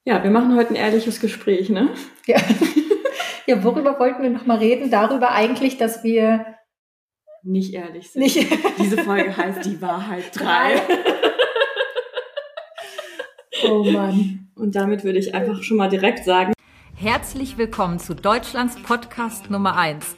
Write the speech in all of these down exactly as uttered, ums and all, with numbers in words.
Ja, wir machen heute ein ehrliches Gespräch, ne? Ja, ja, worüber wollten wir nochmal reden? Darüber eigentlich, dass wir nicht ehrlich sind. Nicht. Diese Folge heißt Die Wahrheit drei. Oh Mann. Und damit würde ich einfach schon mal direkt sagen: Herzlich willkommen zu Deutschlands Podcast Nummer eins.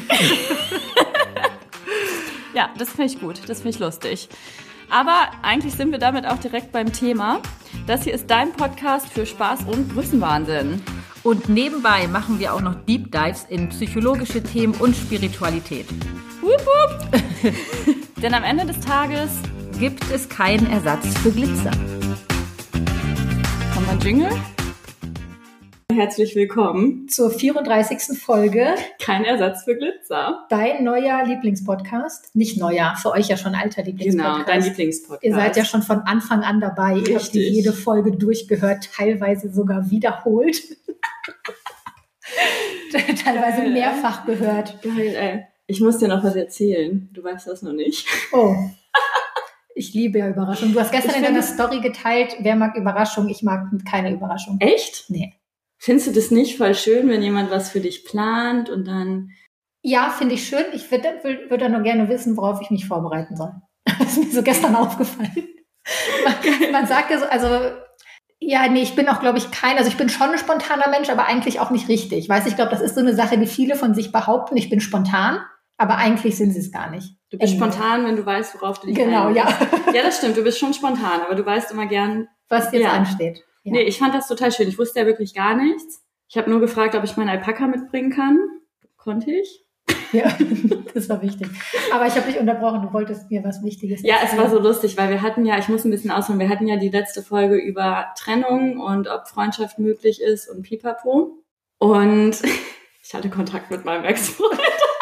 Ja, das finde ich gut, das finde ich lustig. Aber eigentlich sind wir damit auch direkt beim Thema. Das hier ist dein Podcast für Spaß und Größenwahnsinn. Und nebenbei machen wir auch noch Deep Dives in psychologische Themen und Spiritualität. Wupp, wupp. Denn am Ende des Tages gibt es keinen Ersatz für Glitzer. Haben wir einen Jingle? Herzlich willkommen zur vierunddreißigsten Folge. Kein Ersatz für Glitzer. Dein neuer Lieblingspodcast. Nicht neuer, für euch ja schon alter Lieblingspodcast. Genau, dein Lieblingspodcast. Ihr seid ja schon von Anfang an dabei. Ihr habt jede Folge durchgehört, teilweise sogar wiederholt. Teilweise Geil, mehrfach ey. gehört. Geil, ey. Ich muss dir noch was erzählen. Du weißt das noch nicht. Oh. Ich liebe ja Überraschungen. Du hast gestern ich in deiner Story geteilt, wer mag Überraschungen? Ich mag keine Überraschung. Echt? Nee. Findest du das nicht voll schön, wenn jemand was für dich plant und dann... Ja, finde ich schön. Ich würde würd dann nur gerne wissen, worauf ich mich vorbereiten soll. Das ist mir so gestern aufgefallen. Man, man sagt ja so, also... Ja, nee, ich bin auch, glaube ich, kein, also ich bin schon ein spontaner Mensch, aber eigentlich auch nicht richtig. Weißt, ich glaube, das ist so eine Sache, die viele von sich behaupten, ich bin spontan, aber eigentlich sind sie es gar nicht. Du bist Irgendwie. Spontan, wenn du weißt, worauf du dich Genau, einlässt. ja. Ja, das stimmt, du bist schon spontan, aber du weißt immer gern, was jetzt ja. ansteht. Ja. Nee, ich fand das total schön. Ich wusste ja wirklich gar nichts. Ich habe nur gefragt, ob ich meinen Alpaka mitbringen kann. Konnte ich. Ja, das war wichtig. Aber ich habe dich unterbrochen, du wolltest mir was Wichtiges erzählen. Ja, es war so lustig, weil wir hatten ja, ich muss ein bisschen ausholen, wir hatten ja die letzte Folge über Trennung und ob Freundschaft möglich ist und pipapo. Und ich hatte Kontakt mit meinem Ex-Freund.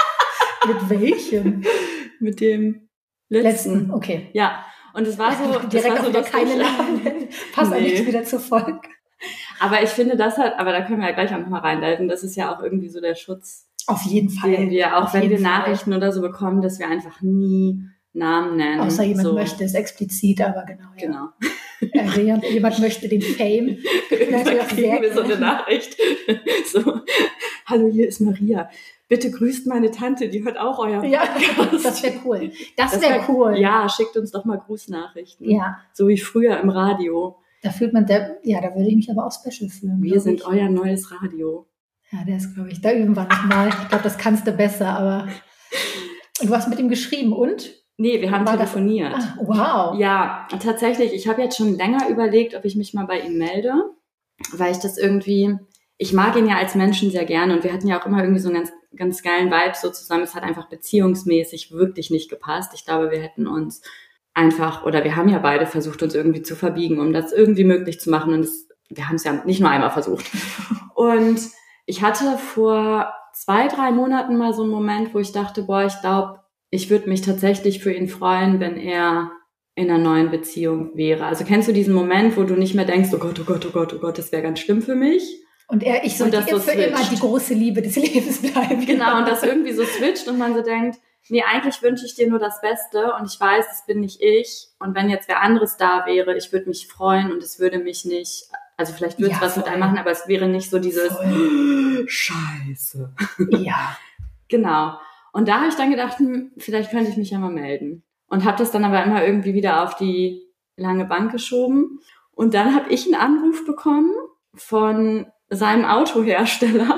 Mit welchem? Mit dem letzten. Letzten, okay. Ja, und es war so... Direkt war so auch wieder keine Namen nennen. Passt nee. Nicht wieder zur Folge. Aber ich finde, das hat, aber da können wir ja gleich auch nochmal reindelten, das ist ja auch irgendwie so der Schutz... Auf jeden Fall. Den wir, auch Auf wenn wir Fall. Nachrichten oder so bekommen, dass wir einfach nie Namen nennen. Außer jemand so. möchte es explizit, aber genau. Ja. Genau. Also jemand möchte den Fame. Dann kriegen wir so eine Nachricht. So, hallo, hier ist Maria. Bitte grüßt meine Tante, die hört auch euer Ja, Podcast. das wäre cool. Das, das wäre wär, cool. Ja, schickt uns doch mal Grußnachrichten. Ja. So wie früher im Radio. Da fühlt man, der, ja, da würde ich mich aber auch special fühlen. Wir sind ich. euer neues Radio. Ja, der ist, glaube ich, da üben wir nochmal. Ich glaube, das kannst du besser, aber... Und du hast mit ihm geschrieben und? Nee, wir haben War telefoniert. Das... Ah, wow. Ja, tatsächlich. Ich habe jetzt schon länger überlegt, ob ich mich mal bei ihm melde, weil ich das irgendwie... Ich mag ihn ja als Menschen sehr gerne und wir hatten ja auch immer irgendwie so einen ganz, ganz geilen Vibe so zusammen. Es hat einfach beziehungsmäßig wirklich nicht gepasst. Ich glaube, wir hätten uns einfach... Oder wir haben ja beide versucht, uns irgendwie zu verbiegen, um das irgendwie möglich zu machen. Und das, wir haben es ja nicht nur einmal versucht. Und... Ich hatte vor zwei, drei Monaten mal so einen Moment, wo ich dachte, boah, ich glaube, ich würde mich tatsächlich für ihn freuen, wenn er in einer neuen Beziehung wäre. Also kennst du diesen Moment, wo du nicht mehr denkst, oh Gott, oh Gott, oh Gott, oh Gott, das wäre ganz schlimm für mich? Und er, ich soll das so für switcht. Immer die große Liebe des Lebens bleiben. Genau, und das irgendwie so switcht und man so denkt, nee, eigentlich wünsche ich dir nur das Beste und ich weiß, das bin nicht ich. Und wenn jetzt wer anderes da wäre, ich würde mich freuen und es würde mich nicht... Also vielleicht würde es ja, was voll. Mit einem machen, aber es wäre nicht so dieses voll. Scheiße. Ja. Genau. Und da habe ich dann gedacht, hm, vielleicht könnte ich mich ja mal melden. Und habe das dann aber immer irgendwie wieder auf die lange Bank geschoben. Und dann habe ich einen Anruf bekommen von seinem Autohersteller.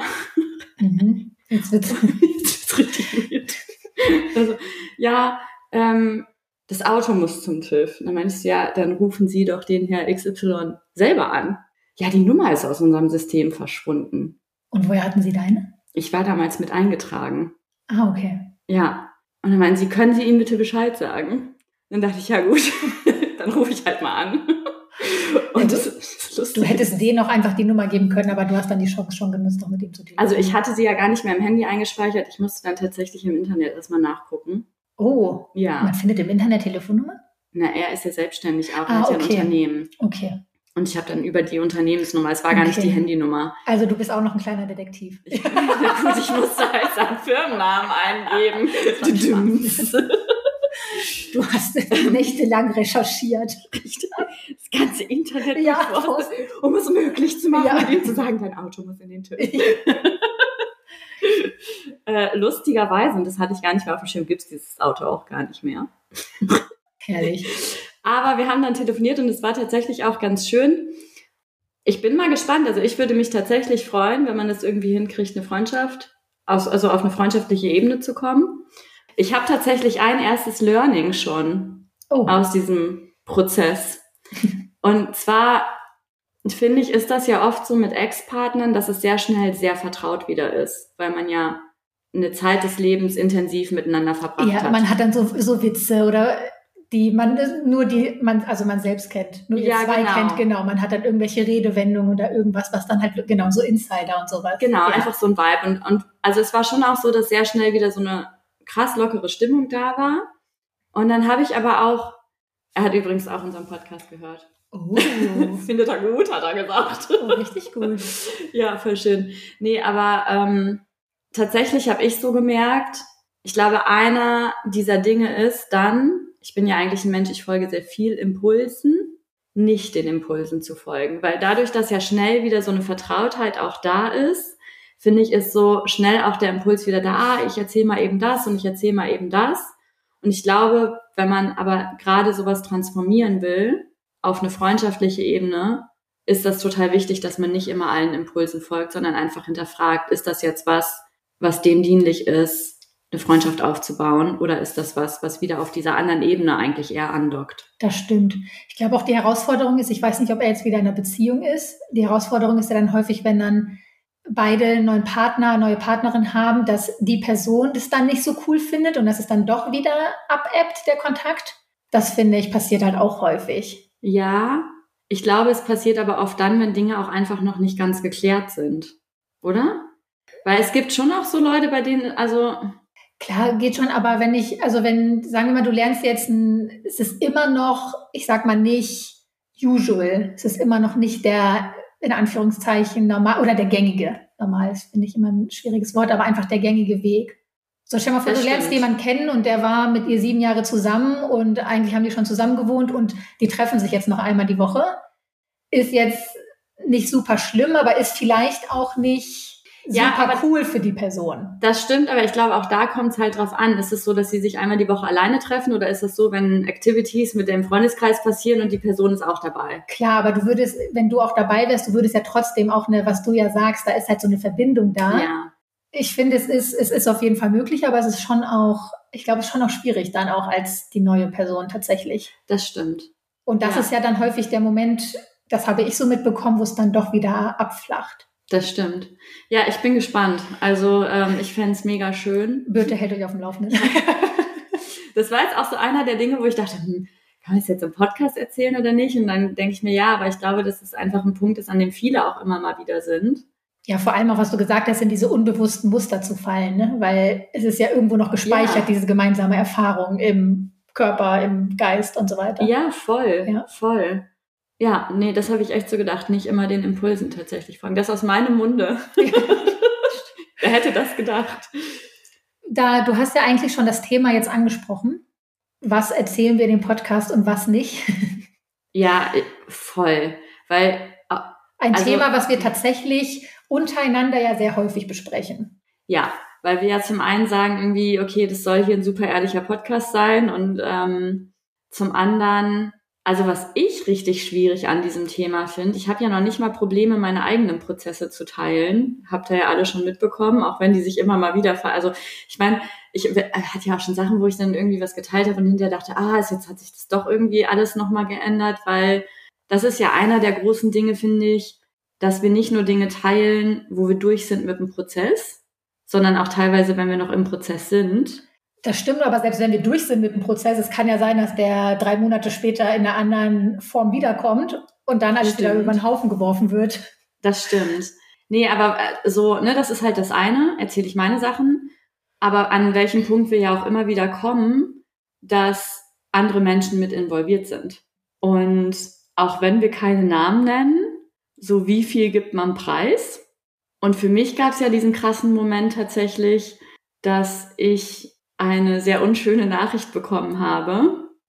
Mhm. Jetzt wird's, Jetzt wird's richtig weird. Also, ja, ähm, das Auto muss zum TÜV. Und dann meinst du, ja, dann rufen Sie doch den Herr X Y selber an. Ja, die Nummer ist aus unserem System verschwunden. Und woher hatten Sie deine? Ich war damals mit eingetragen. Ah, okay. Ja. Und dann meinen Sie, können Sie ihm bitte Bescheid sagen? Dann dachte ich, ja gut, dann rufe ich halt mal an. Und ja, das ist lustig. Du hättest denen auch einfach die Nummer geben können, aber du hast dann die Chance schon genutzt, auch mit ihm zu telefonieren. Also ich hatte sie ja gar nicht mehr im Handy eingespeichert. Ich musste dann tatsächlich im Internet erstmal nachgucken. Oh, ja. Man findet im Internet Telefonnummer? Na, er ist ja selbstständig auch, ah, hat ja okay. ein Unternehmen. Okay. Und ich habe dann über die Unternehmensnummer, es war gar okay. nicht die Handynummer. Also du bist auch noch ein kleiner Detektiv. Ich, ja gut, ich musste halt seinen Firmennamen eingeben. Du hast nächtelang recherchiert. Das ganze Internet ja, durchforstet, um es möglich zu machen, ja. und ihm zu sagen, dein Auto muss in den TÜV. äh, lustigerweise, und das hatte ich gar nicht mehr auf dem Schirm, gibt es dieses Auto auch gar nicht mehr. Herrlich. Aber wir haben dann telefoniert und es war tatsächlich auch ganz schön. Ich bin mal gespannt. Also ich würde mich tatsächlich freuen, wenn man das irgendwie hinkriegt, eine Freundschaft, also auf eine freundschaftliche Ebene zu kommen. Ich habe tatsächlich ein erstes Learning schon oh. aus diesem Prozess. Und zwar finde ich, ist das ja oft so mit Ex-Partnern, dass es sehr schnell sehr vertraut wieder ist, weil man ja eine Zeit des Lebens intensiv miteinander verbracht ja, hat. Man hat dann so, so Witze oder die man nur die man also man selbst kennt, nur die ja, zwei genau. kennt, genau. Man hat dann irgendwelche Redewendungen oder irgendwas, was dann halt genau so Insider und sowas. Genau, ja. einfach so ein Vibe. Und, und also es war schon auch so, dass sehr schnell wieder so eine krass lockere Stimmung da war. Und dann habe ich aber auch, er hat übrigens auch unseren Podcast gehört. Oh. Findet er gut, hat er gesagt. Oh, richtig gut. Ja, voll schön. Nee, aber ähm, tatsächlich habe ich so gemerkt, ich glaube, einer dieser Dinge ist dann, ich bin ja eigentlich ein Mensch, ich folge sehr viel Impulsen, nicht den Impulsen zu folgen. Weil dadurch, dass ja schnell wieder so eine Vertrautheit auch da ist, finde ich, ist so schnell auch der Impuls wieder da, ah, ich erzähle mal eben das und ich erzähle mal eben das. Und ich glaube, wenn man aber gerade sowas transformieren will, auf eine freundschaftliche Ebene, ist das total wichtig, dass man nicht immer allen Impulsen folgt, sondern einfach hinterfragt, ist das jetzt was, was dem dienlich ist, eine Freundschaft aufzubauen, oder ist das was, was wieder auf dieser anderen Ebene eigentlich eher andockt? Das stimmt. Ich glaube auch, die Herausforderung ist, ich weiß nicht, ob er jetzt wieder in einer Beziehung ist, die Herausforderung ist ja dann häufig, wenn dann beide einen neuen Partner, neue Partnerin haben, dass die Person das dann nicht so cool findet und dass es dann doch wieder abebbt, der Kontakt. Das, finde ich, passiert halt auch häufig. Ja, ich glaube, es passiert aber oft dann, wenn Dinge auch einfach noch nicht ganz geklärt sind, oder? Weil es gibt schon auch so Leute, bei denen, also... Klar, geht schon, aber wenn ich, also wenn, sagen wir mal, du lernst jetzt ein, es ist immer noch, ich sag mal nicht usual, es ist immer noch nicht der, in Anführungszeichen, normal, oder der gängige, normal, das finde ich immer ein schwieriges Wort, aber einfach der gängige Weg. So, stell dir mal vor, das du stimmt. lernst jemanden kennen und der war mit ihr sieben Jahre zusammen und eigentlich haben die schon zusammen gewohnt und die treffen sich jetzt noch einmal die Woche. Ist jetzt nicht super schlimm, aber ist vielleicht auch nicht super ja, aber cool für die Person. Das stimmt, aber ich glaube, auch da kommt es halt drauf an. Ist es so, dass sie sich einmal die Woche alleine treffen, oder ist es so, wenn Activities mit dem Freundeskreis passieren und die Person ist auch dabei? Klar, aber du würdest, wenn du auch dabei wärst, du würdest ja trotzdem auch eine, was du ja sagst, da ist halt so eine Verbindung da. Ja. Ich finde, es ist, es ist auf jeden Fall möglich, aber es ist schon auch, ich glaube, es ist schon auch schwierig dann auch als die neue Person tatsächlich. Das stimmt. Und das ja. ist ja dann häufig der Moment, das habe ich so mitbekommen, wo es dann doch wieder abflacht. Das stimmt. Ja, ich bin gespannt. Also ähm, ich fände es mega schön. Birte hält euch auf dem Laufenden. Das war jetzt auch so einer der Dinge, wo ich dachte, hm, kann ich es jetzt im Podcast erzählen oder nicht? Und dann denke ich mir, ja, aber ich glaube, dass es einfach ein Punkt ist, an dem viele auch immer mal wieder sind. Ja, vor allem auch, was du gesagt hast, in diese unbewussten Muster zu fallen, ne? Weil es ist ja irgendwo noch gespeichert, ja. diese gemeinsame Erfahrung im Körper, im Geist und so weiter. Ja, voll, ja. voll. Ja, nee, das habe ich echt so gedacht, nicht immer den Impulsen tatsächlich folgen. Das aus meinem Munde. Ja. Wer hätte das gedacht? Da, du hast ja eigentlich schon das Thema jetzt angesprochen. Was erzählen wir in dem Podcast und was nicht? Ja, voll. Weil ein also, Thema, was wir tatsächlich untereinander ja sehr häufig besprechen. Ja, weil wir ja zum einen sagen irgendwie, okay, das soll hier ein super ehrlicher Podcast sein, und ähm, zum anderen, also was ich richtig schwierig an diesem Thema finde, ich habe ja noch nicht mal Probleme, meine eigenen Prozesse zu teilen. Habt ihr ja alle schon mitbekommen, auch wenn die sich immer mal wieder ver... Also ich meine, ich hatte ja auch schon Sachen, wo ich dann irgendwie was geteilt habe und hinterher dachte, ah, jetzt hat sich das doch irgendwie alles nochmal geändert, weil das ist ja einer der großen Dinge, finde ich, dass wir nicht nur Dinge teilen, wo wir durch sind mit dem Prozess, sondern auch teilweise, wenn wir noch im Prozess sind. Das stimmt, aber selbst wenn wir durch sind mit dem Prozess, es kann ja sein, dass der drei Monate später in einer anderen Form wiederkommt und dann alles wieder über den Haufen geworfen wird. Das stimmt. Nee, aber so, ne, das ist halt das eine, erzähle ich meine Sachen, aber an welchem Punkt wir ja auch immer wieder kommen, dass andere Menschen mit involviert sind. Und auch wenn wir keine Namen nennen, so wie viel gibt man preis? Und für mich gab es ja diesen krassen Moment tatsächlich, dass ich eine sehr unschöne Nachricht bekommen habe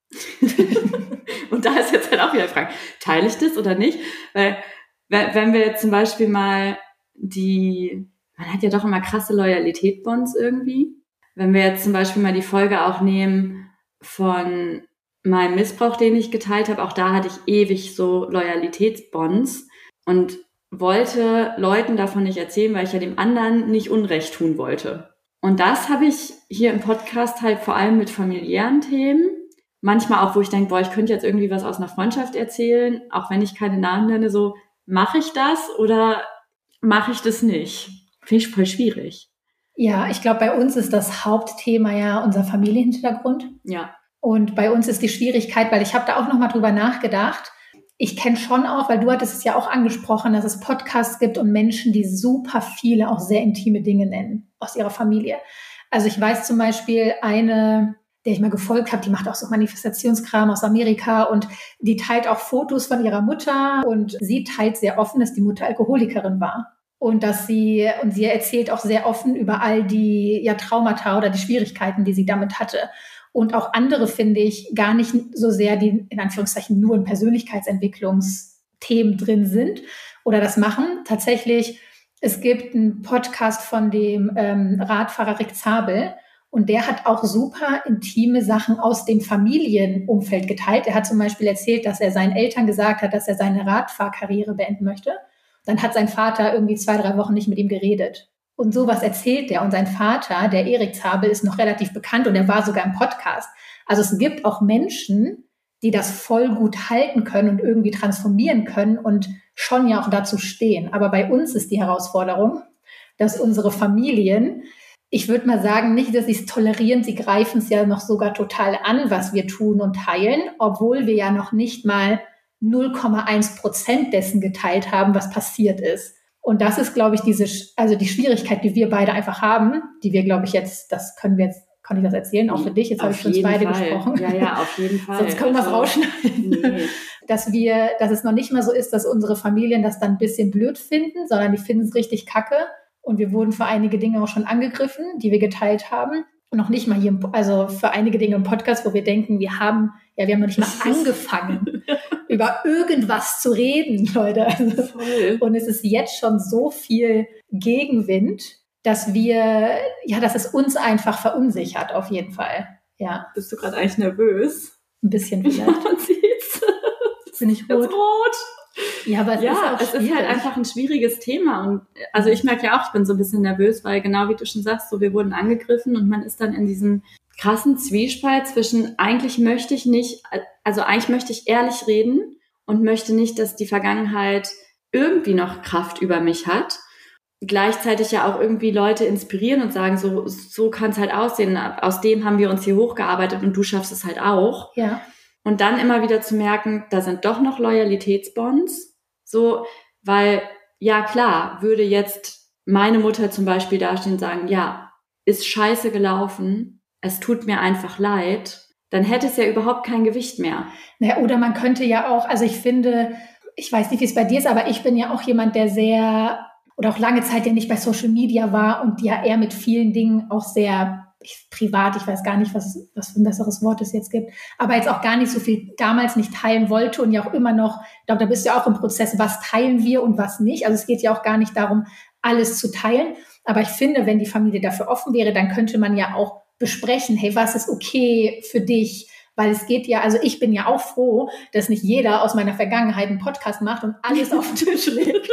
Und da ist jetzt halt auch wieder die Frage, teile ich das oder nicht? Weil, wenn wir jetzt zum Beispiel mal die, man hat ja doch immer krasse Loyalitätsbonds irgendwie. Wenn wir jetzt zum Beispiel mal die Folge auch nehmen von meinem Missbrauch, den ich geteilt habe, auch da hatte ich ewig so Loyalitätsbonds und wollte Leuten davon nicht erzählen, weil ich ja dem anderen nicht Unrecht tun wollte. Und das habe ich hier im Podcast halt vor allem mit familiären Themen. Manchmal auch, wo ich denke, boah, ich könnte jetzt irgendwie was aus einer Freundschaft erzählen, auch wenn ich keine Namen nenne, so, mache ich das oder mache ich das nicht? Finde ich voll schwierig. Ja, ich glaube, bei uns ist das Hauptthema ja unser Familienhintergrund. Ja. Und bei uns ist die Schwierigkeit, weil ich habe da auch nochmal drüber nachgedacht. Ich kenne schon auch, weil du hattest es ja auch angesprochen, dass es Podcasts gibt und Menschen, die super viele, auch sehr intime Dinge nennen aus ihrer Familie. Also ich weiß zum Beispiel eine, der ich mal gefolgt habe, die macht auch so Manifestationskram aus Amerika und die teilt auch Fotos von ihrer Mutter und sie teilt sehr offen, dass die Mutter Alkoholikerin war. Und dass sie, und sie erzählt auch sehr offen über all die ja, Traumata oder die Schwierigkeiten, die sie damit hatte. Und auch andere finde ich gar nicht so sehr, die in Anführungszeichen nur in Persönlichkeitsentwicklungsthemen drin sind oder das machen. Tatsächlich, es gibt einen Podcast von dem ähm, Radfahrer Rick Zabel und der hat auch super intime Sachen aus dem Familienumfeld geteilt. Er hat zum Beispiel erzählt, dass er seinen Eltern gesagt hat, dass er seine Radfahrkarriere beenden möchte. Dann hat sein Vater irgendwie zwei, drei Wochen nicht mit ihm geredet. Und sowas erzählt der. Und sein Vater, der Erik Zabel, ist noch relativ bekannt und er war sogar im Podcast. Also es gibt auch Menschen, die das voll gut halten können und irgendwie transformieren können und schon ja auch dazu stehen. Aber bei uns ist die Herausforderung, dass unsere Familien, ich würde mal sagen, nicht, dass sie es tolerieren, sie greifen es ja noch sogar total an, was wir tun und teilen, obwohl wir ja noch nicht mal null Komma eins Prozent dessen geteilt haben, was passiert ist. Und das ist, glaube ich, diese, also die Schwierigkeit, die wir beide einfach haben, die wir, glaube ich, jetzt, das können wir jetzt, kann ich das erzählen, auch für dich, jetzt habe ich für uns beide Fall. gesprochen. Ja, ja, auf jeden Fall. Sonst können wir es also, rausschneiden. Nee. Dass wir, dass es noch nicht mal so ist, dass unsere Familien das dann ein bisschen blöd finden, sondern die finden es richtig kacke. Und wir wurden für einige Dinge auch schon angegriffen, die wir geteilt haben. Und noch nicht mal hier, im, also für einige Dinge im Podcast, wo wir denken, wir haben, ja, wir haben noch nicht mal angefangen, über irgendwas zu reden, Leute. Also, Voll. und es ist jetzt schon so viel Gegenwind, dass wir, ja, dass es uns einfach verunsichert, auf jeden Fall. Ja. Bist du gerade eigentlich nervös? Ein bisschen vielleicht. Man sieht's. Bin ich rot? rot. Ja, aber es ja, ist auch es schwierig. ist halt einfach ein schwieriges Thema. Und also ich merke ja auch, ich bin so ein bisschen nervös, weil genau wie du schon sagst, so wir wurden angegriffen und man ist dann in diesem krassen Zwiespalt zwischen eigentlich möchte ich nicht, also eigentlich möchte ich ehrlich reden und möchte nicht, dass die Vergangenheit irgendwie noch Kraft über mich hat. Gleichzeitig ja auch irgendwie Leute inspirieren und sagen, so, so kann es halt aussehen. Aus dem haben wir uns hier hochgearbeitet und du schaffst es halt auch. Ja. Und dann immer wieder zu merken, da sind doch noch Loyalitätsbonds. So, weil, ja klar, würde jetzt meine Mutter zum Beispiel dastehen und sagen, ja, ist scheiße gelaufen, es tut mir einfach leid, dann hätte es ja überhaupt kein Gewicht mehr. Naja, oder man könnte ja auch, also ich finde, ich weiß nicht, wie es bei dir ist, aber ich bin ja auch jemand, der sehr, oder auch lange Zeit, der nicht bei Social Media war und ja eher mit vielen Dingen auch sehr ich, privat, ich weiß gar nicht, was, was für ein besseres Wort es jetzt gibt, aber jetzt auch gar nicht so viel damals nicht teilen wollte und ja auch immer noch, ich glaube, da bist du ja auch im Prozess, was teilen wir und was nicht. Also es geht ja auch gar nicht darum, alles zu teilen, aber ich finde, wenn die Familie dafür offen wäre, dann könnte man ja auch besprechen, hey, was ist okay für dich? Weil es geht ja, also ich bin ja auch froh, dass nicht jeder aus meiner Vergangenheit einen Podcast macht und alles auf den Tisch legt,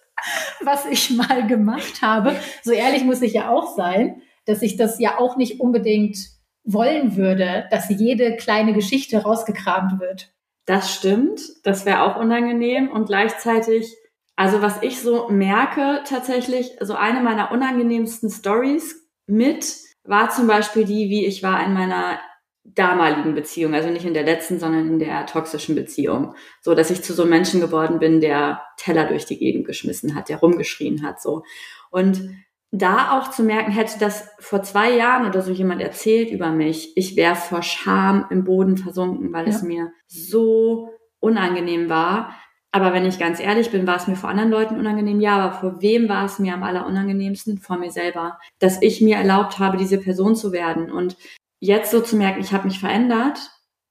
was ich mal gemacht habe. So ehrlich muss ich ja auch sein, dass ich das ja auch nicht unbedingt wollen würde, dass jede kleine Geschichte rausgekramt wird. Das stimmt, das wäre auch unangenehm und gleichzeitig, also was ich so merke tatsächlich, so eine meiner unangenehmsten Stories mit war zum Beispiel die, wie ich war in meiner damaligen Beziehung, also nicht in der letzten, sondern in der toxischen Beziehung, so dass ich zu so einem Menschen geworden bin, der Teller durch die Gegend geschmissen hat, der rumgeschrien hat, so. Und da auch zu merken, hätte das vor zwei Jahren oder so jemand erzählt über mich, ich wäre vor Scham im Boden versunken, weil ja. es mir so unangenehm war. Aber wenn ich ganz ehrlich bin, war es mir vor anderen Leuten unangenehm. Ja, aber vor wem war es mir am allerunangenehmsten? Vor mir selber. Dass ich mir erlaubt habe, diese Person zu werden. Und jetzt so zu merken, ich habe mich verändert,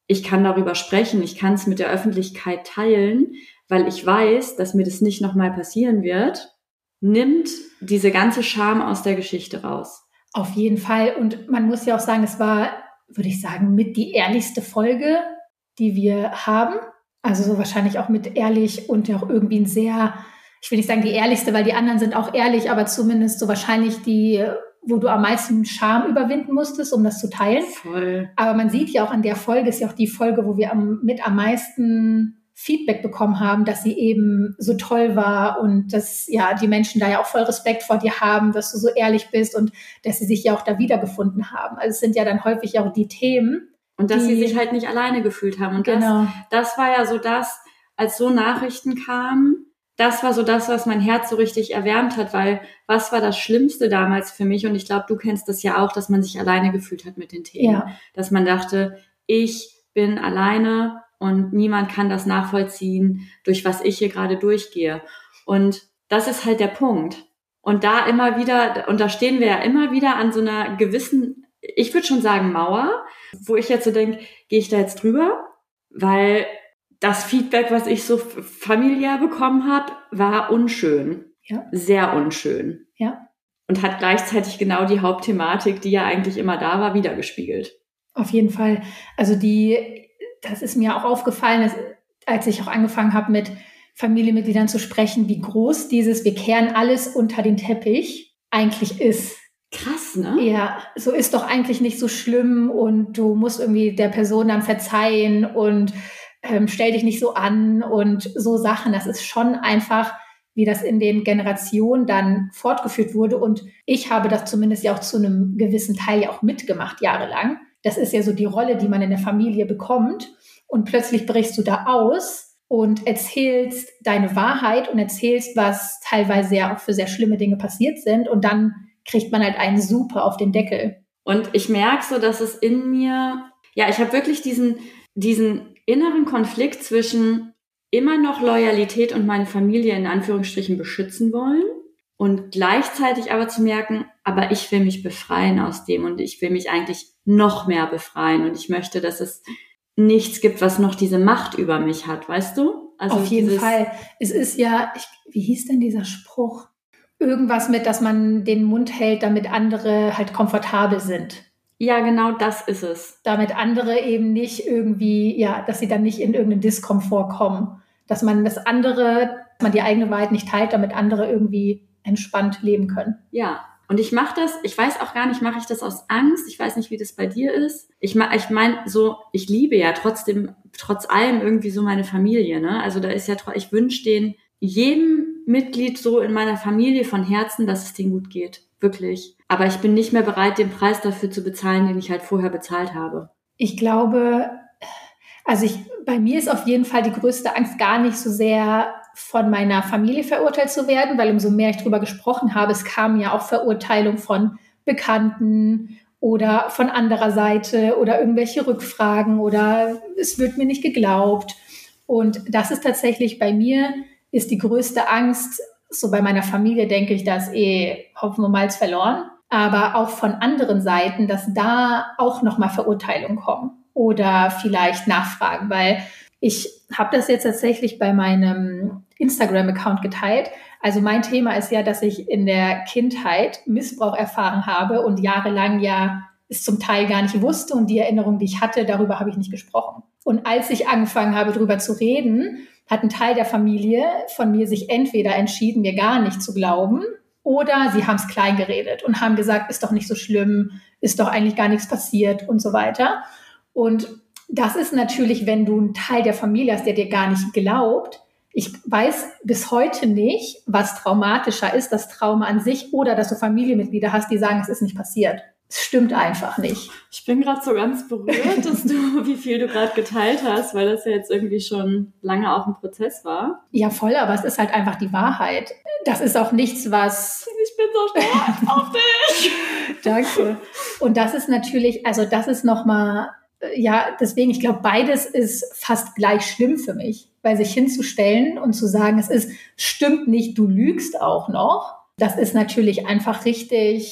ich kann darüber sprechen, ich kann es mit der Öffentlichkeit teilen, weil ich weiß, dass mir das nicht nochmal passieren wird, nimmt diese ganze Scham aus der Geschichte raus. Auf jeden Fall. Und man muss ja auch sagen, es war, würde ich sagen, mit die ehrlichste Folge, die wir haben. Also so wahrscheinlich auch mit ehrlich und auch irgendwie ein sehr, ich will nicht sagen die ehrlichste, weil die anderen sind auch ehrlich, aber zumindest so wahrscheinlich die, wo du am meisten Scham überwinden musstest, um das zu teilen. Voll. Aber man sieht ja auch an der Folge, ist ja auch die Folge, wo wir am, mit am meisten Feedback bekommen haben, dass sie eben so toll war und dass ja die Menschen da ja auch voll Respekt vor dir haben, dass du so ehrlich bist und dass sie sich ja auch da wiedergefunden haben. Also es sind ja dann häufig auch die Themen. Und dass die, sie sich halt nicht alleine gefühlt haben. Und genau. das, das war ja so das, als so Nachrichten kamen, das war so das, was mein Herz so richtig erwärmt hat, weil was war das Schlimmste damals für mich? Und ich glaube, du kennst das ja auch, dass man sich alleine gefühlt hat mit den Themen. Ja. Dass man dachte, ich bin alleine und niemand kann das nachvollziehen, durch was ich hier gerade durchgehe. Und das ist halt der Punkt. Und da immer wieder, und da stehen wir ja immer wieder an so einer gewissen, ich würde schon sagen Mauer, wo ich jetzt so denke, gehe ich da jetzt drüber? Weil das Feedback, was ich so familiär bekommen habe, war unschön. Ja. Sehr unschön. Ja. Und hat gleichzeitig genau die Hauptthematik, die ja eigentlich immer da war, wiedergespiegelt. Auf jeden Fall. Also die, das ist mir auch aufgefallen, dass, als ich auch angefangen habe, mit Familienmitgliedern zu sprechen, wie groß dieses wir kehren alles unter den Teppich eigentlich ist. Krass, ne? Ja, so ist doch eigentlich nicht so schlimm und du musst irgendwie der Person dann verzeihen und ähm, stell dich nicht so an und so Sachen. Das ist schon einfach, wie das in den Generationen dann fortgeführt wurde. Und ich habe das zumindest ja auch zu einem gewissen Teil ja auch mitgemacht, jahrelang. Das ist ja so die Rolle, die man in der Familie bekommt. Und plötzlich brichst du da aus und erzählst deine Wahrheit und erzählst, was teilweise ja auch für sehr schlimme Dinge passiert sind. Und dann kriegt man halt einen super auf den Deckel. Und ich merke so, dass es in mir, ja, ich habe wirklich diesen, diesen inneren Konflikt zwischen immer noch Loyalität und meine Familie in Anführungsstrichen beschützen wollen und gleichzeitig aber zu merken, aber ich will mich befreien aus dem und ich will mich eigentlich noch mehr befreien und ich möchte, dass es nichts gibt, was noch diese Macht über mich hat, weißt du? Also auf jeden Fall. Es ist ja, ich, wie hieß denn dieser Spruch? Irgendwas mit, dass man den Mund hält, damit andere halt komfortabel sind. Ja, genau das ist es. Damit andere eben nicht irgendwie, ja, dass sie dann nicht in irgendeinen Diskomfort kommen. Dass man das andere, dass man die eigene Wahrheit nicht teilt, damit andere irgendwie entspannt leben können. Ja, und ich mache das, ich weiß auch gar nicht, mache ich das aus Angst? Ich weiß nicht, wie das bei dir ist. Ich meine, ich mein, so, ich liebe ja trotzdem, trotz allem irgendwie so meine Familie, ne? Also da ist ja, ich wünsche denen, jedem Mitglied so in meiner Familie von Herzen, dass es denen gut geht. Wirklich. Aber ich bin nicht mehr bereit, den Preis dafür zu bezahlen, den ich halt vorher bezahlt habe. Ich glaube, also ich, bei mir ist auf jeden Fall die größte Angst gar nicht so sehr von meiner Familie verurteilt zu werden, weil umso mehr ich drüber gesprochen habe, es kam ja auch Verurteilung von Bekannten oder von anderer Seite oder irgendwelche Rückfragen oder es wird mir nicht geglaubt. Und das ist tatsächlich bei mir ist die größte Angst, so bei meiner Familie denke ich, da ist eh Hopfen und Malz verloren, aber auch von anderen Seiten, dass da auch nochmal Verurteilungen kommen oder vielleicht Nachfragen, weil ich habe das jetzt tatsächlich bei meinem Instagram-Account geteilt. Also mein Thema ist ja, dass ich in der Kindheit Missbrauch erfahren habe und jahrelang ja es zum Teil gar nicht wusste und die Erinnerung, die ich hatte, darüber habe ich nicht gesprochen. Und als ich angefangen habe, darüber zu reden, hat ein Teil der Familie von mir sich entweder entschieden, mir gar nicht zu glauben, oder sie haben es klein geredet und haben gesagt, ist doch nicht so schlimm, ist doch eigentlich gar nichts passiert und so weiter. Und das ist natürlich, wenn du einen Teil der Familie hast, der dir gar nicht glaubt. Ich weiß bis heute nicht, was traumatischer ist, das Trauma an sich oder dass du Familienmitglieder hast, die sagen, es ist nicht passiert. Es stimmt einfach nicht. Ich bin gerade so ganz berührt, dass du, wie viel du gerade geteilt hast, weil das ja jetzt irgendwie schon lange auch ein Prozess war. Ja, voll, aber es ist halt einfach die Wahrheit. Das ist auch nichts, was... Ich bin so stolz auf dich. Danke. Und das ist natürlich, also das ist nochmal, ja, deswegen, ich glaube, beides ist fast gleich schlimm für mich, weil sich hinzustellen und zu sagen, es ist, stimmt nicht, du lügst auch noch, das ist natürlich einfach richtig...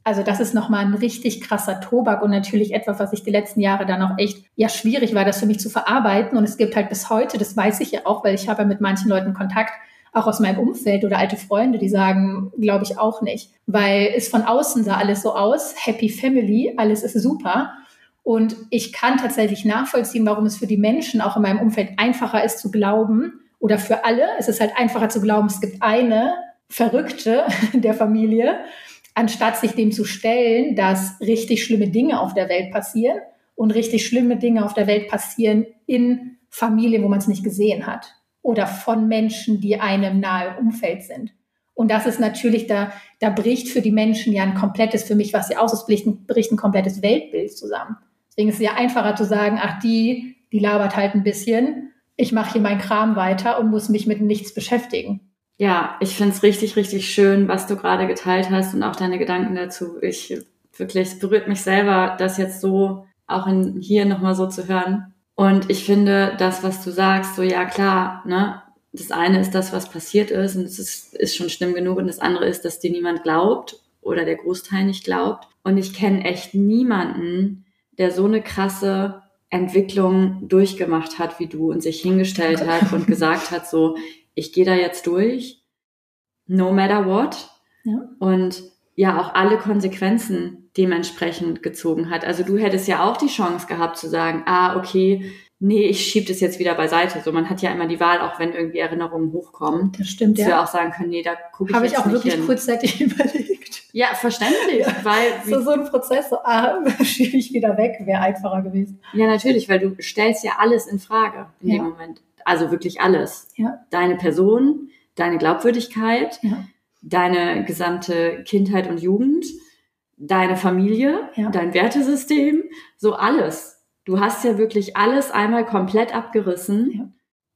Also das ist nochmal ein richtig krasser Tobak und natürlich etwas, was ich die letzten Jahre dann auch echt, ja, schwierig war, das für mich zu verarbeiten. Und es gibt halt bis heute, das weiß ich ja auch, weil ich habe ja mit manchen Leuten Kontakt, auch aus meinem Umfeld oder alte Freunde, die sagen, glaube ich auch nicht. Weil es von außen sah alles so aus, Happy Family, alles ist super. Und ich kann tatsächlich nachvollziehen, warum es für die Menschen auch in meinem Umfeld einfacher ist zu glauben, oder für alle, es ist halt einfacher zu glauben, es gibt eine Verrückte der Familie, anstatt sich dem zu stellen, dass richtig schlimme Dinge auf der Welt passieren und richtig schlimme Dinge auf der Welt passieren in Familien, wo man es nicht gesehen hat oder von Menschen, die einem nahe im Umfeld sind. Und das ist natürlich, da, da bricht für die Menschen ja ein komplettes, für mich, was sie aus ist, bricht ein, bricht ein komplettes Weltbild zusammen. Deswegen ist es ja einfacher zu sagen, ach, die, die labert halt ein bisschen, ich mache hier meinen Kram weiter und muss mich mit nichts beschäftigen. Ja, ich finde es richtig, richtig schön, was du gerade geteilt hast und auch deine Gedanken dazu. Ich wirklich, es berührt mich selber, das jetzt so auch in, hier nochmal so zu hören. Und ich finde, das, was du sagst, so ja klar, ne, das eine ist das, was passiert ist und es ist, ist schon schlimm genug und das andere ist, dass dir niemand glaubt oder der Großteil nicht glaubt. Und ich kenne echt niemanden, der so eine krasse Entwicklung durchgemacht hat wie du und sich hingestellt hat und gesagt hat so, ich gehe da jetzt durch, no matter what. Ja. Und ja auch alle Konsequenzen dementsprechend gezogen hat. Also du hättest ja auch die Chance gehabt zu sagen, ah, okay, nee, ich schiebe das jetzt wieder beiseite. So, man hat ja immer die Wahl, auch wenn irgendwie Erinnerungen hochkommen. Das stimmt, ja. Dass wir auch sagen können, nee, da gucke ich Habe jetzt ich auch nicht wirklich hin. kurzzeitig überlegt. Ja, verständlich, Ja. weil... So, so ein Prozess, so, ah, schiebe ich wieder weg, wäre einfacher gewesen. Ja, natürlich, weil du stellst ja alles in Frage in Ja. dem Moment. Also wirklich alles. Ja. Deine Person, deine Glaubwürdigkeit, Ja. deine gesamte Kindheit und Jugend, deine Familie, Ja. dein Wertesystem, so alles. Du hast ja wirklich alles einmal komplett abgerissen Ja.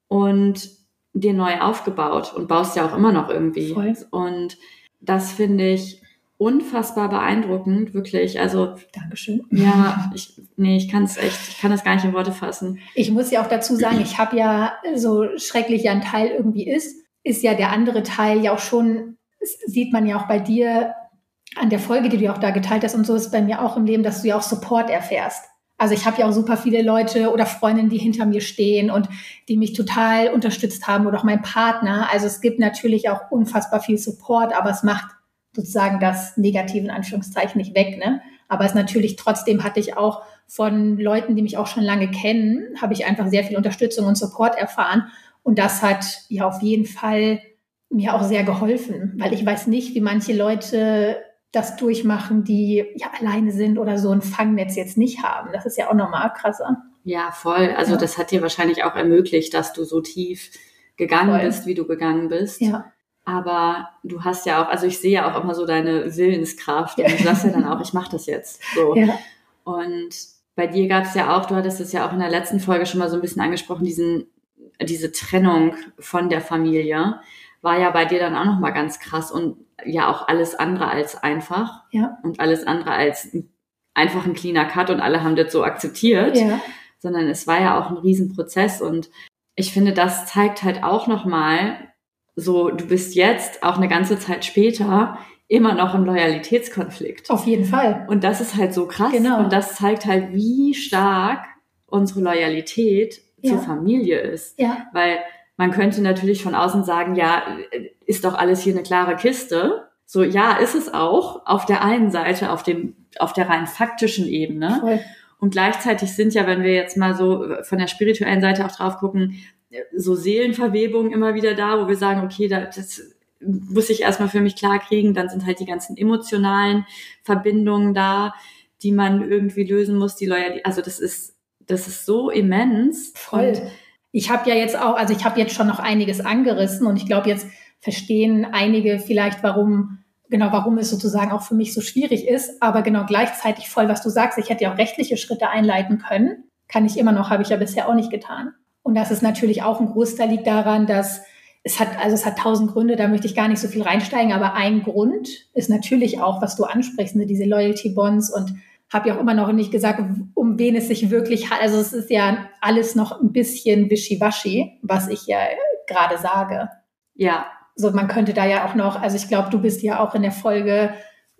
und dir neu aufgebaut und baust ja auch immer noch irgendwie. Voll. Und das finde ich unfassbar beeindruckend, wirklich. Also Dankeschön. ja, ich, nee, ich kann es echt, ich kann das gar nicht in Worte fassen. Ich muss ja auch dazu sagen, ich habe ja, so schrecklich ja ein Teil irgendwie ist, ist ja der andere Teil ja auch schon, das sieht man ja auch bei dir an der Folge, die du ja auch da geteilt hast und so ist bei mir auch im Leben, dass du ja auch Support erfährst. Also ich habe ja auch super viele Leute oder Freundinnen, die hinter mir stehen und die mich total unterstützt haben oder auch mein Partner. Also es gibt natürlich auch unfassbar viel Support, aber es macht sozusagen das Negative in Anführungszeichen nicht weg, ne? Aber es natürlich trotzdem hatte ich auch von Leuten, die mich auch schon lange kennen, habe ich einfach sehr viel Unterstützung und Support erfahren. Und das hat ja auf jeden Fall mir auch sehr geholfen, weil ich weiß nicht, wie manche Leute das durchmachen, die ja alleine sind oder so ein Fangnetz jetzt nicht haben. Das ist ja auch nochmal krasser. Ja, voll. Also Ja. das hat dir wahrscheinlich auch ermöglicht, dass du so tief gegangen Voll. bist, wie du gegangen bist. Ja. Aber du hast ja auch, also ich sehe ja auch immer so deine Willenskraft und du sagst ja dann auch, ich mache das jetzt. So. Ja. Und bei dir gab es ja auch, du hattest es ja auch in der letzten Folge schon mal so ein bisschen angesprochen, diesen, diese Trennung von der Familie war ja bei dir dann auch nochmal ganz krass und ja auch alles andere als einfach Ja. und alles andere als einfach ein cleaner Cut und alle haben das so akzeptiert, Ja. sondern es war ja auch ein Riesenprozess und ich finde, das zeigt halt auch nochmal, so, du bist jetzt auch eine ganze Zeit später immer noch im Loyalitätskonflikt. Auf jeden Fall. Und das ist halt so krass. Genau. Und das zeigt halt, wie stark unsere Loyalität Ja. zur Familie ist. Ja. Weil man könnte natürlich von außen sagen, ja, ist doch alles hier eine klare Kiste. So, ja, ist es auch. Auf der einen Seite, auf dem, auf der rein faktischen Ebene. Voll. Und gleichzeitig sind ja, wenn wir jetzt mal so von der spirituellen Seite auch drauf gucken, so Seelenverwebungen immer wieder da, wo wir sagen, okay, das muss ich erstmal für mich klar kriegen. Dann sind halt die ganzen emotionalen Verbindungen da, die man irgendwie lösen muss. Die Loyalität, also das ist, das ist so immens. Voll. Und ich habe ja jetzt auch, also ich habe jetzt schon noch einiges angerissen und ich glaube, jetzt verstehen einige vielleicht, warum, genau, warum es sozusagen auch für mich so schwierig ist. Aber genau gleichzeitig voll, was du sagst, ich hätte ja auch rechtliche Schritte einleiten können. Kann ich immer noch, habe ich ja bisher auch nicht getan. Und das ist natürlich auch ein Großteil liegt daran, dass es hat, also es hat tausend Gründe, da möchte ich gar nicht so viel reinsteigen, aber ein Grund ist natürlich auch, was du ansprichst, ne, diese Loyalty Bonds und habe ja auch immer noch nicht gesagt, um wen es sich wirklich hat. Also es ist ja alles noch ein bisschen wischiwaschi, was ich ja gerade sage. ja, So, man könnte da ja auch noch, also ich glaube, du bist ja auch in der Folge,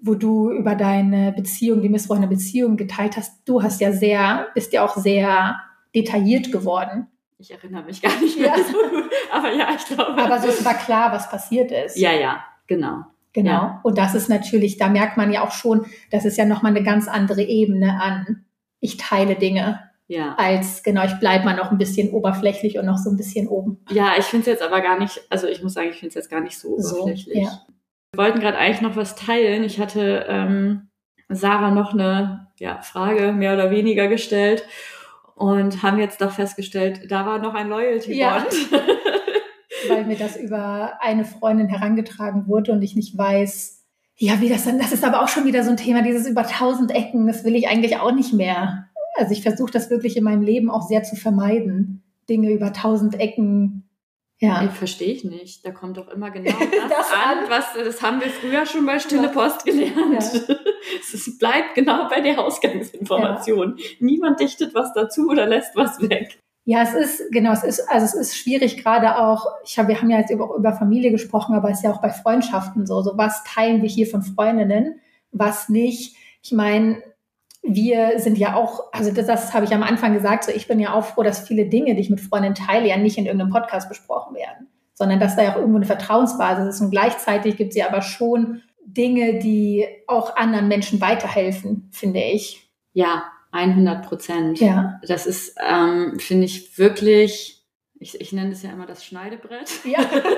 wo du über deine Beziehung, die missbrauchende Beziehung geteilt hast, du hast ja sehr, bist ja auch sehr detailliert geworden. Ich erinnere mich gar nicht mehr ja. so gut, aber ja, ich glaube. Aber so, es war klar, was passiert ist. Ja, ja, genau. Genau. Ja. Und das ist natürlich, da merkt man ja auch schon, das ist ja nochmal eine ganz andere Ebene an, ich teile Dinge. Ja. Als, genau, ich bleibe mal noch ein bisschen oberflächlich und noch so ein bisschen oben. Ja, ich finde es jetzt aber gar nicht, also ich muss sagen, ich finde es jetzt gar nicht so, so oberflächlich. Ja. Wir wollten gerade eigentlich noch was teilen. Ich hatte ähm, Sarah noch eine ja, Frage mehr oder weniger gestellt und haben jetzt doch festgestellt, da war noch ein Loyalty-Bond. Ja. Weil mir das über eine Freundin herangetragen wurde und ich nicht weiß, ja, wie das dann, das ist aber auch schon wieder so ein Thema, dieses über tausend Ecken, das will ich eigentlich auch nicht mehr. Also ich versuche das wirklich in meinem Leben auch sehr zu vermeiden. Dinge über tausend Ecken. Ja. Verstehe ich nicht. Da kommt doch immer genau das, das an, was, das haben wir früher schon bei Stille Post gelernt. Ja. Es bleibt genau bei der Ausgangsinformation. Ja. Niemand dichtet was dazu oder lässt was weg. Ja, es ist, genau, es ist, also es ist schwierig gerade auch, ich habe, wir haben ja jetzt über, über Familie gesprochen, aber es ist ja auch bei Freundschaften so, so was teilen wir hier von Freundinnen, was nicht. Ich meine, wir sind ja auch, also das, das habe ich am Anfang gesagt, so ich bin ja auch froh, dass viele Dinge, die ich mit Freundinnen teile, ja nicht in irgendeinem Podcast besprochen werden, sondern dass da ja auch irgendwo eine Vertrauensbasis ist und gleichzeitig gibt es ja aber schon Dinge, die auch anderen Menschen weiterhelfen, finde ich. Ja, hundert Prozent. Ja. Das ist, ähm, finde ich wirklich, ich, ich nenne das ja immer das Schneidebrett. Ja.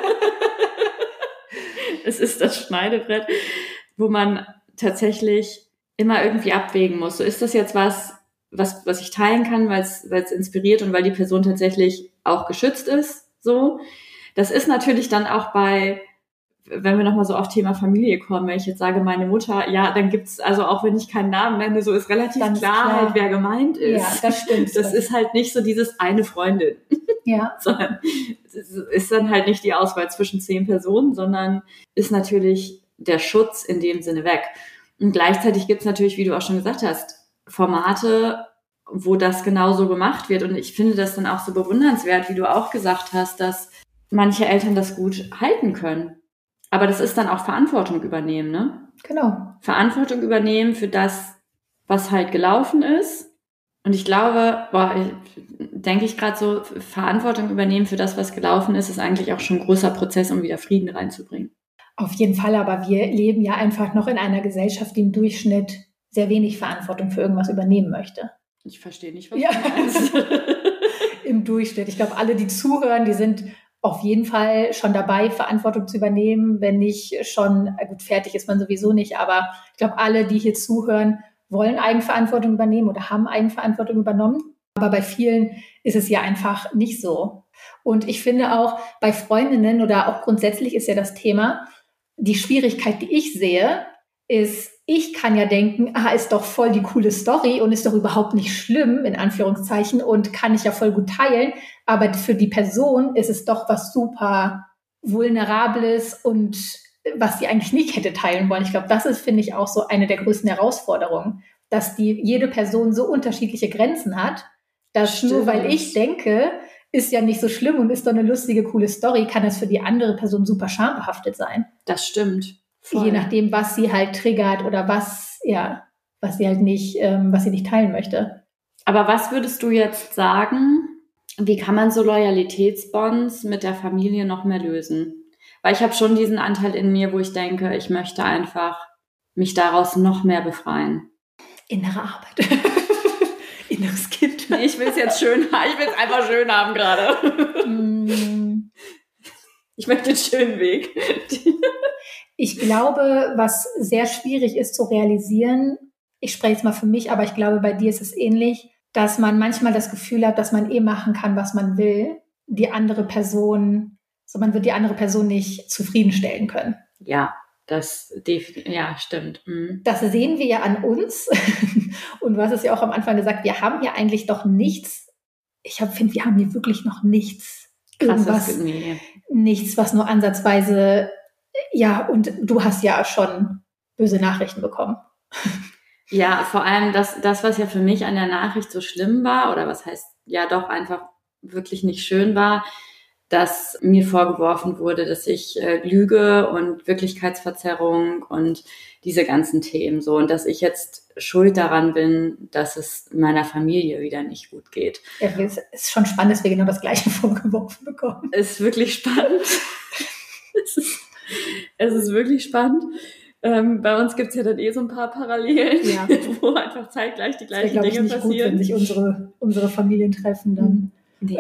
Es ist das Schneidebrett, wo man tatsächlich immer irgendwie abwägen muss. So, ist das jetzt was, was, was ich teilen kann, weil es, weil es inspiriert und weil die Person tatsächlich auch geschützt ist, so. Das ist natürlich dann auch bei, wenn wir nochmal so auf Thema Familie kommen, wenn ich jetzt sage, meine Mutter, ja, dann gibt's, also auch wenn ich keinen Namen nenne, so ist relativ dann klar, klar halt, wer gemeint ist. Ja, das stimmt. Das ist halt nicht so dieses eine Freundin. Ja. Sondern es ist dann halt nicht die Auswahl zwischen zehn Personen, sondern ist natürlich der Schutz in dem Sinne weg. Und gleichzeitig gibt's natürlich, wie du auch schon gesagt hast, Formate, wo das genauso gemacht wird. Und ich finde das dann auch so bewundernswert, wie du auch gesagt hast, dass manche Eltern das gut halten können. Aber das ist dann auch Verantwortung übernehmen, ne? Genau. Verantwortung übernehmen für das, was halt gelaufen ist. Und ich glaube, boah, denke ich gerade so, Verantwortung übernehmen für das, was gelaufen ist, ist eigentlich auch schon ein großer Prozess, um wieder Frieden reinzubringen. Auf jeden Fall, aber wir leben ja einfach noch in einer Gesellschaft, die im Durchschnitt sehr wenig Verantwortung für irgendwas übernehmen möchte. Ich verstehe nicht, was ja. du meinst. Im Durchschnitt. Ich glaube, alle, die zuhören, die sind auf jeden Fall schon dabei, Verantwortung zu übernehmen, wenn nicht schon, gut, fertig ist man sowieso nicht, aber ich glaube, alle, die hier zuhören, wollen Eigenverantwortung übernehmen oder haben Eigenverantwortung übernommen. Aber bei vielen ist es ja einfach nicht so. Und ich finde auch bei Freundinnen oder auch grundsätzlich ist ja das Thema, die Schwierigkeit, die ich sehe, ist, ich kann ja denken, ah, ist doch voll die coole Story und ist doch überhaupt nicht schlimm, in Anführungszeichen, und kann ich ja voll gut teilen. Aber für die Person ist es doch was super Vulnerables und was sie eigentlich nicht hätte teilen wollen. Ich glaube, das ist, finde ich, auch so eine der größten Herausforderungen, dass die jede Person so unterschiedliche Grenzen hat, dass Stimmt. nur weil ich denke, ist ja nicht so schlimm und ist doch eine lustige, coole Story, kann das für die andere Person super schambehaftet sein. Das stimmt. Voll. Je nachdem, was sie halt triggert oder was, ja, was sie halt nicht, ähm, was sie nicht teilen möchte. Aber was würdest du jetzt sagen, wie kann man so Loyalitätsbonds mit der Familie noch mehr lösen? Weil ich habe schon diesen Anteil in mir, wo ich denke, ich möchte einfach mich daraus noch mehr befreien. Innere Arbeit. Inneres Kind. Nee, ich will es jetzt schön haben. Ich will es einfach schön haben gerade. Mm. Ich möchte den schönen Weg. Ich glaube, was sehr schwierig ist zu realisieren, ich spreche jetzt mal für mich, aber ich glaube, bei dir ist es ähnlich, dass man manchmal das Gefühl hat, dass man eh machen kann, was man will. Die andere Person, so man wird die andere Person nicht zufriedenstellen können. Ja, das ja stimmt. Mhm. Das sehen wir ja an uns. Und du hast es ja auch am Anfang gesagt, wir haben ja eigentlich doch nichts. Ich finde, wir haben hier wirklich noch nichts. Krasses, nee. Nichts, was nur ansatzweise, ja, und du hast ja schon böse Nachrichten bekommen. Ja, vor allem das, das, was ja für mich an der Nachricht so schlimm war, oder was heißt ja doch einfach wirklich nicht schön war, dass mir vorgeworfen wurde, dass ich äh, lüge und Wirklichkeitsverzerrung und diese ganzen Themen so und dass ich jetzt schuld daran bin, dass es meiner Familie wieder nicht gut geht. Ja, es ist schon spannend, dass wir genau das Gleiche vorgeworfen bekommen. Es ist wirklich spannend. es, ist, es ist wirklich spannend. Ähm, bei uns gibt's ja dann eh so ein paar Parallelen, ja. wo einfach zeitgleich die gleichen Dinge passieren. Das wäre, glaube ich, nicht gut, wenn sich unsere, unsere Familien treffen dann. Nee.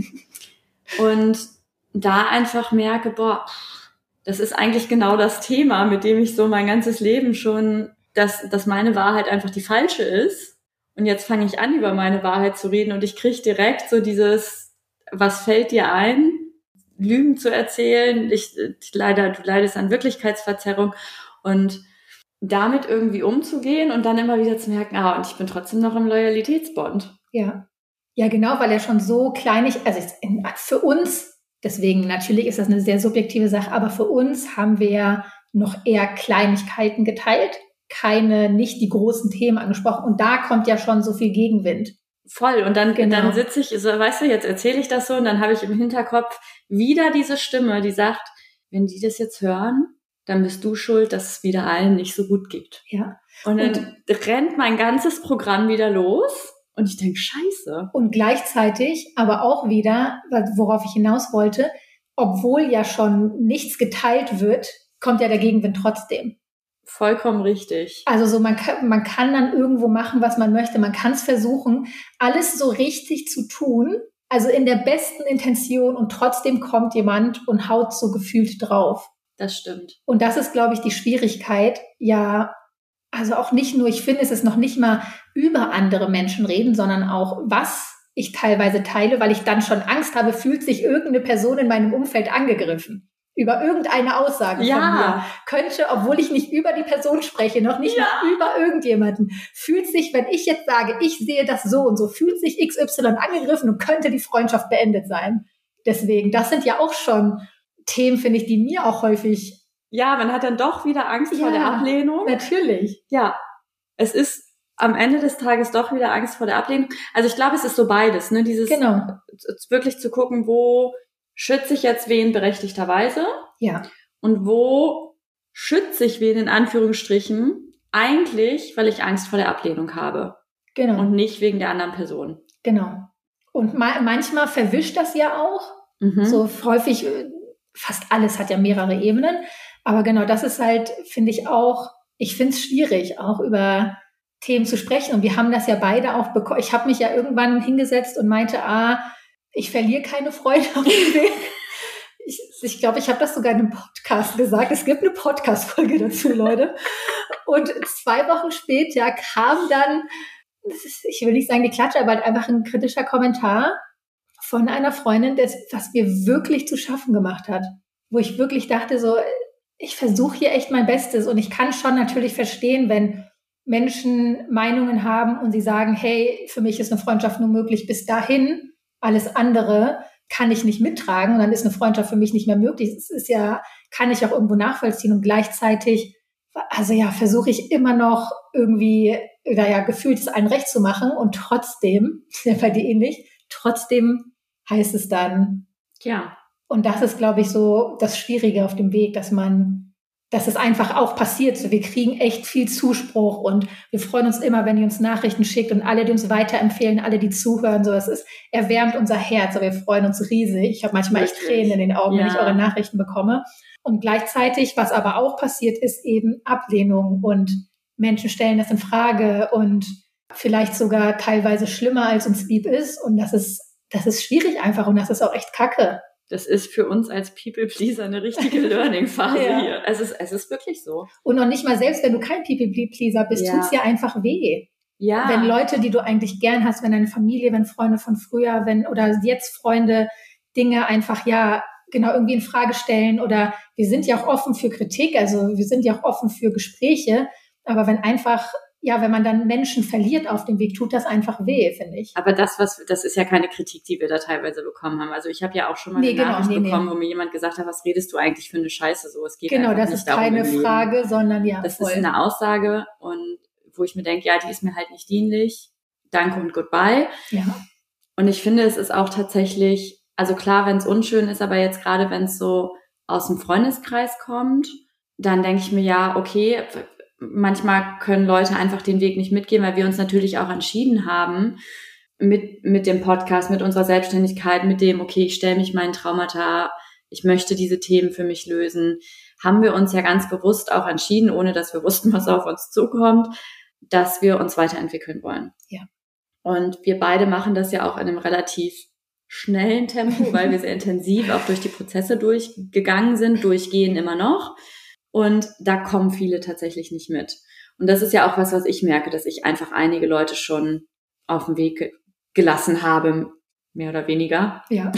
Und da einfach merke, boah, das ist eigentlich genau das Thema, mit dem ich so mein ganzes Leben schon, dass, dass meine Wahrheit einfach die falsche ist. Und jetzt fange ich an, über meine Wahrheit zu reden und ich kriege direkt so dieses, was fällt dir ein, Lügen zu erzählen, ich, ich leider, du leidest an Wirklichkeitsverzerrung und damit irgendwie umzugehen und dann immer wieder zu merken, ah, und ich bin trotzdem noch im Loyalitätsbond. Ja. Ja, genau, weil er schon so kleinig, also für uns, deswegen natürlich ist das eine sehr subjektive Sache, aber für uns haben wir ja noch eher Kleinigkeiten geteilt, keine, nicht die großen Themen angesprochen und da kommt ja schon so viel Gegenwind. Voll, und dann, genau. dann sitze ich, so, weißt du, jetzt erzähle ich das so und dann habe ich im Hinterkopf wieder diese Stimme, die sagt, wenn die das jetzt hören, dann bist du schuld, dass es wieder allen nicht so gut geht. Ja. Und dann und, rennt mein ganzes Programm wieder los und ich denke, scheiße. Und gleichzeitig aber auch wieder, worauf ich hinaus wollte, obwohl ja schon nichts geteilt wird, kommt ja der Gegenwind trotzdem. Vollkommen richtig. Also so man kann, man kann dann irgendwo machen, was man möchte. Man kann es versuchen, alles so richtig zu tun, also in der besten Intention und trotzdem kommt jemand und haut so gefühlt drauf. Das stimmt. Und das ist, glaube ich, die Schwierigkeit. Ja, also auch nicht nur, ich finde, es ist noch nicht mal über andere Menschen reden, sondern auch, was ich teilweise teile, weil ich dann schon Angst habe, fühlt sich irgendeine Person in meinem Umfeld angegriffen. Über irgendeine Aussage ja. von mir. Könnte, obwohl ich nicht über die Person spreche, noch nicht ja. mal über irgendjemanden, fühlt sich, wenn ich jetzt sage, ich sehe das so und so, fühlt sich X Y angegriffen und könnte die Freundschaft beendet sein. Deswegen, das sind ja auch schon Themen, finde ich, die mir auch häufig... Ja, man hat dann doch wieder Angst ja, vor der Ablehnung. Natürlich. Ja, es ist am Ende des Tages doch wieder Angst vor der Ablehnung. Also ich glaube, es ist so beides, ne? Dieses genau. wirklich zu gucken, wo schütze ich jetzt wen berechtigterweise? Ja. Und wo schütze ich wen in Anführungsstrichen eigentlich, weil ich Angst vor der Ablehnung habe? Genau. Und nicht wegen der anderen Person. Genau. Und ma- manchmal verwischt das ja auch. Mhm. So häufig, fast alles hat ja mehrere Ebenen. Aber genau, das ist halt, finde ich auch, ich finde es schwierig, auch über Themen zu sprechen. Und wir haben das ja beide auch bekommen. Ich habe mich ja irgendwann hingesetzt und meinte, ah, ich verliere keine Freunde auf dem Weg. Ich glaube, ich, glaub, ich habe das sogar in einem Podcast gesagt. Es gibt eine Podcast-Folge dazu, Leute. Und zwei Wochen später kam dann, das ist, ich will nicht sagen die Klatsche, aber halt einfach ein kritischer Kommentar von einer Freundin, das, was mir wirklich zu schaffen gemacht hat. Wo ich wirklich dachte so, ich versuche hier echt mein Bestes. Und ich kann schon natürlich verstehen, wenn Menschen Meinungen haben und sie sagen, hey, für mich ist eine Freundschaft nur möglich bis dahin. Alles andere kann ich nicht mittragen und dann ist eine Freundschaft für mich nicht mehr möglich. Das ist ja, kann ich auch irgendwo nachvollziehen und gleichzeitig, also ja, versuche ich immer noch irgendwie, oder ja, gefühlt es allen recht zu machen und trotzdem, ist ja bei dir ähnlich, trotzdem heißt es dann, ja. Und das ist, glaube ich, so das Schwierige auf dem Weg, dass man, dass es einfach auch passiert. So, wir kriegen echt viel Zuspruch und wir freuen uns immer, wenn ihr uns Nachrichten schickt und alle, die uns weiterempfehlen, alle, die zuhören, so, es ist, erwärmt unser Herz, aber wir freuen uns riesig. Ich habe manchmal echt Tränen in den Augen, ja. wenn ich eure Nachrichten bekomme. Und gleichzeitig, was aber auch passiert, ist eben Ablehnung und Menschen stellen das in Frage und vielleicht sogar teilweise schlimmer, als uns lieb ist. Und das ist, das ist schwierig einfach und das ist auch echt kacke. Das ist für uns als People-Pleaser eine richtige Learning-Phase ja. hier. Es ist, es ist wirklich so. Und noch nicht mal selbst, wenn du kein People-Pleaser bist, ja. tut's ja einfach weh. Ja. Wenn Leute, die du eigentlich gern hast, wenn deine Familie, wenn Freunde von früher, wenn, oder jetzt Freunde Dinge einfach, ja, genau irgendwie in Frage stellen oder wir sind ja auch offen für Kritik, also wir sind ja auch offen für Gespräche, aber wenn einfach, ja, wenn man dann Menschen verliert auf dem Weg, tut das einfach weh, finde ich. Aber das, was, das ist ja keine Kritik, die wir da teilweise bekommen haben. Also ich habe ja auch schon mal nee, eine genau, Nachricht nee, bekommen, nee. wo mir jemand gesagt hat, was redest du eigentlich für eine Scheiße so? Es geht genau, einfach das nicht ist darum, keine Frage, sondern ja, das voll. ist eine Aussage und wo ich mir denke, ja, die ist mir halt nicht dienlich. Danke und goodbye. Ja. Und ich finde, es ist auch tatsächlich also klar, wenn es unschön ist, aber jetzt gerade, wenn es so aus dem Freundeskreis kommt, dann denke ich mir, ja, okay, manchmal können Leute einfach den Weg nicht mitgehen, weil wir uns natürlich auch entschieden haben, mit mit dem Podcast, mit unserer Selbstständigkeit, mit dem, okay, ich stelle mich meinen Traumata, ich möchte diese Themen für mich lösen, haben wir uns ja ganz bewusst auch entschieden, ohne dass wir wussten, was auf uns zukommt, dass wir uns weiterentwickeln wollen. Ja. Und wir beide machen das ja auch in einem relativ schnellen Tempo, weil wir sehr intensiv auch durch die Prozesse durchgegangen sind, durchgehen immer noch. Und da kommen viele tatsächlich nicht mit. Und das ist ja auch was, was ich merke, dass ich einfach einige Leute schon auf den Weg ge- gelassen habe, mehr oder weniger. Ja.